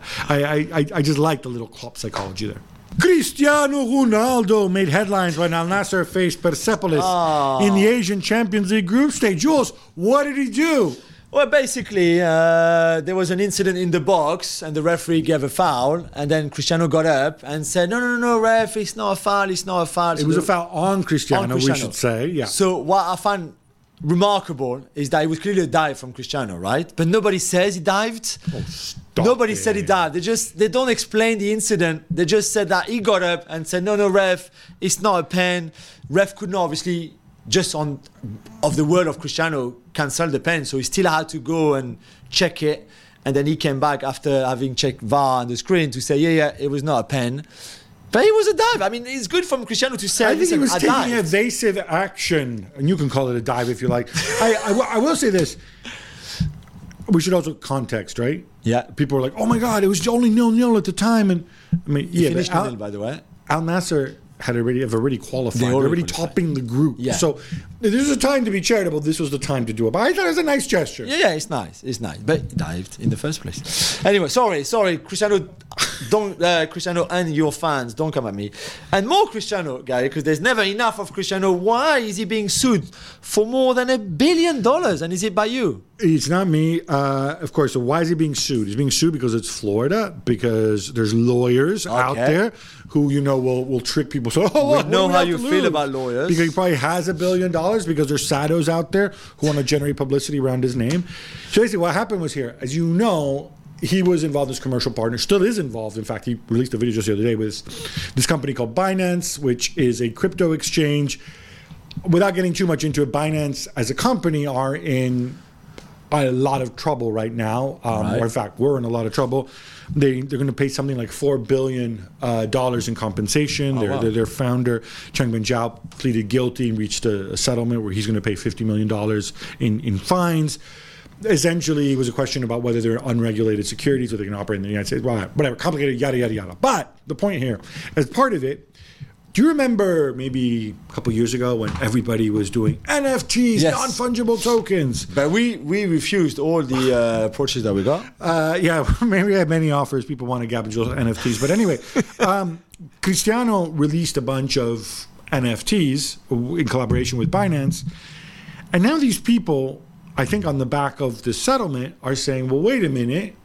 I just like the little Klopp psychology there. Cristiano Ronaldo made headlines when Al Nassr faced Persepolis in the Asian Champions League group stage. Jules, what did he do? Well, basically, there was an incident in the box, and the referee gave a foul, and then Cristiano got up and said, no, ref, it's not a foul, it's not a foul. It was a foul on Cristiano, we should say. Yeah. So what I find remarkable is that it was clearly a dive from Cristiano, right? But nobody says he dived. Nobody said he dived. They don't explain the incident. They just said that he got up and said, no, ref, it's not a pen. Ref could not obviously just of the word of Cristiano cancel the pen, so he still had to go and check it, and then he came back after having checked VAR on the screen to say it was not a pen, but it was a dive. I mean, it's good from Cristiano to say I think he was taking dive. evasive action, and you can call it a dive if you like. I will say this. We should also context, right? Yeah. People are like, oh my God, it was only 0-0 at the time. And I mean, He finished 0-0, by the way. Al Nassr have already qualified. They They're already already qualified. topping the group. Yeah. So there's a time to be charitable. This was the time to do it. But I thought it was a nice gesture. Yeah, it's nice. But he dived in the first place. Anyway, sorry, Cristiano. Cristiano and your fans, don't come at me. And more Cristiano, Gary, because there's never enough of Cristiano. Why is he being sued for more than $1 billion? And is it by you? It's not me, of course. So why is he being sued? He's being sued because it's Florida, because there's lawyers out there who will trick people. So We know how you feel about lawyers. Because he probably has $1 billion, because there's sados out there who want to generate publicity around his name. So basically what happened was here, as you know, he was involved as commercial partner, still is involved. In fact, he released a video just the other day with this company called Binance, which is a crypto exchange. Without getting too much into it, Binance as a company are in a lot of trouble right now. Or in fact, we're in a lot of trouble. They're going to pay something like $4 billion in compensation. Their founder, Changpeng Zhao, pleaded guilty and reached a settlement where he's going to pay $50 million in fines. Essentially, it was a question about whether they're unregulated securities or they can operate in the United States. Well, whatever, complicated, yada, yada, yada. But the point here, as part of it, do you remember maybe a couple years ago when everybody was doing NFTs, non-fungible tokens? But we refused all the approaches that we got. Maybe we had many offers. People wanted Gab and Jules NFTs. But anyway, Cristiano released a bunch of NFTs in collaboration with Binance. And now these people, I think on the back of the settlement, are saying, well, wait a minute.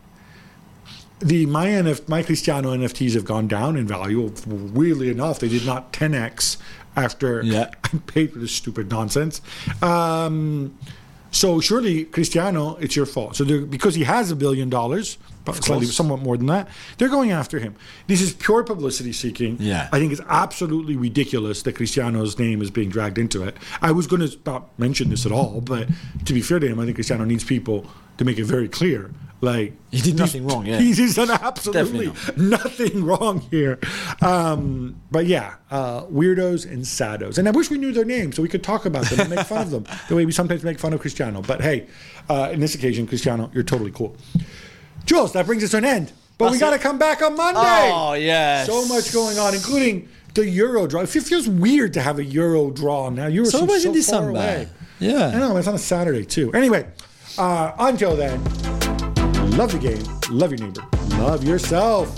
My Cristiano NFTs have gone down in value. Weirdly enough, they did not 10x after I paid for this stupid nonsense. So surely, Cristiano, it's your fault. So because he has $1 billion, somewhat more than that, they're going after him. This is pure publicity seeking. Yeah. I think it's absolutely ridiculous that Cristiano's name is being dragged into it. I was going to not mention this at all, but to be fair to him, I think Cristiano needs people to make it very clear. Like, he did nothing wrong, He's done absolutely nothing wrong here. But yeah, weirdos and sados. And I wish we knew their names so we could talk about them and make fun of them the way we sometimes make fun of Cristiano. But hey, in this occasion, Cristiano, you're totally cool. Jules, that brings us to an end. But we got to come back on Monday. Oh, yes. So much going on, including the Euro draw. It feels weird to have a Euro draw now. Euro so much in far December. Away. Yeah. I know, it's on a Saturday too. Anyway, until then, love the game, love your neighbor, love yourself.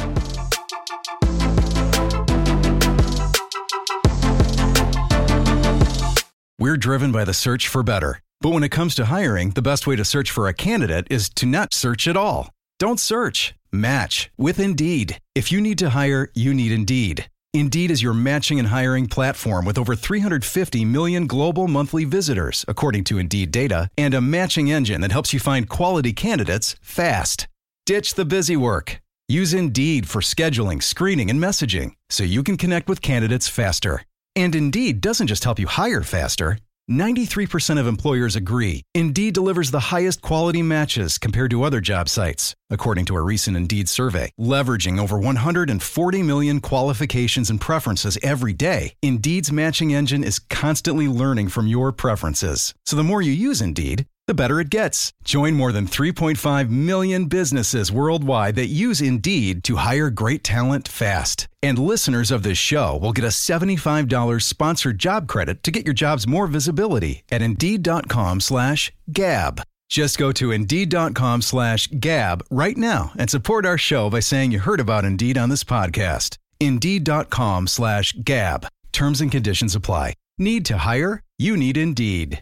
We're driven by the search for better. But when it comes to hiring, the best way to search for a candidate is to not search at all. Don't search. Match with Indeed. If you need to hire, you need Indeed. Indeed is your matching and hiring platform with over 350 million global monthly visitors, according to Indeed data, and a matching engine that helps you find quality candidates fast. Ditch the busy work. Use Indeed for scheduling, screening, and messaging so you can connect with candidates faster. And Indeed doesn't just help you hire faster. 93% of employers agree Indeed delivers the highest quality matches compared to other job sites, according to a recent Indeed survey. Leveraging over 140 million qualifications and preferences every day, Indeed's matching engine is constantly learning from your preferences. So the more you use Indeed, the better it gets. Join more than 3.5 million businesses worldwide that use Indeed to hire great talent fast. And listeners of this show will get a $75 sponsored job credit to get your jobs more visibility at Indeed.com/Gab. Just go to Indeed.com/Gab right now and support our show by saying you heard about Indeed on this podcast. Indeed.com/Gab. Terms and conditions apply. Need to hire? You need Indeed.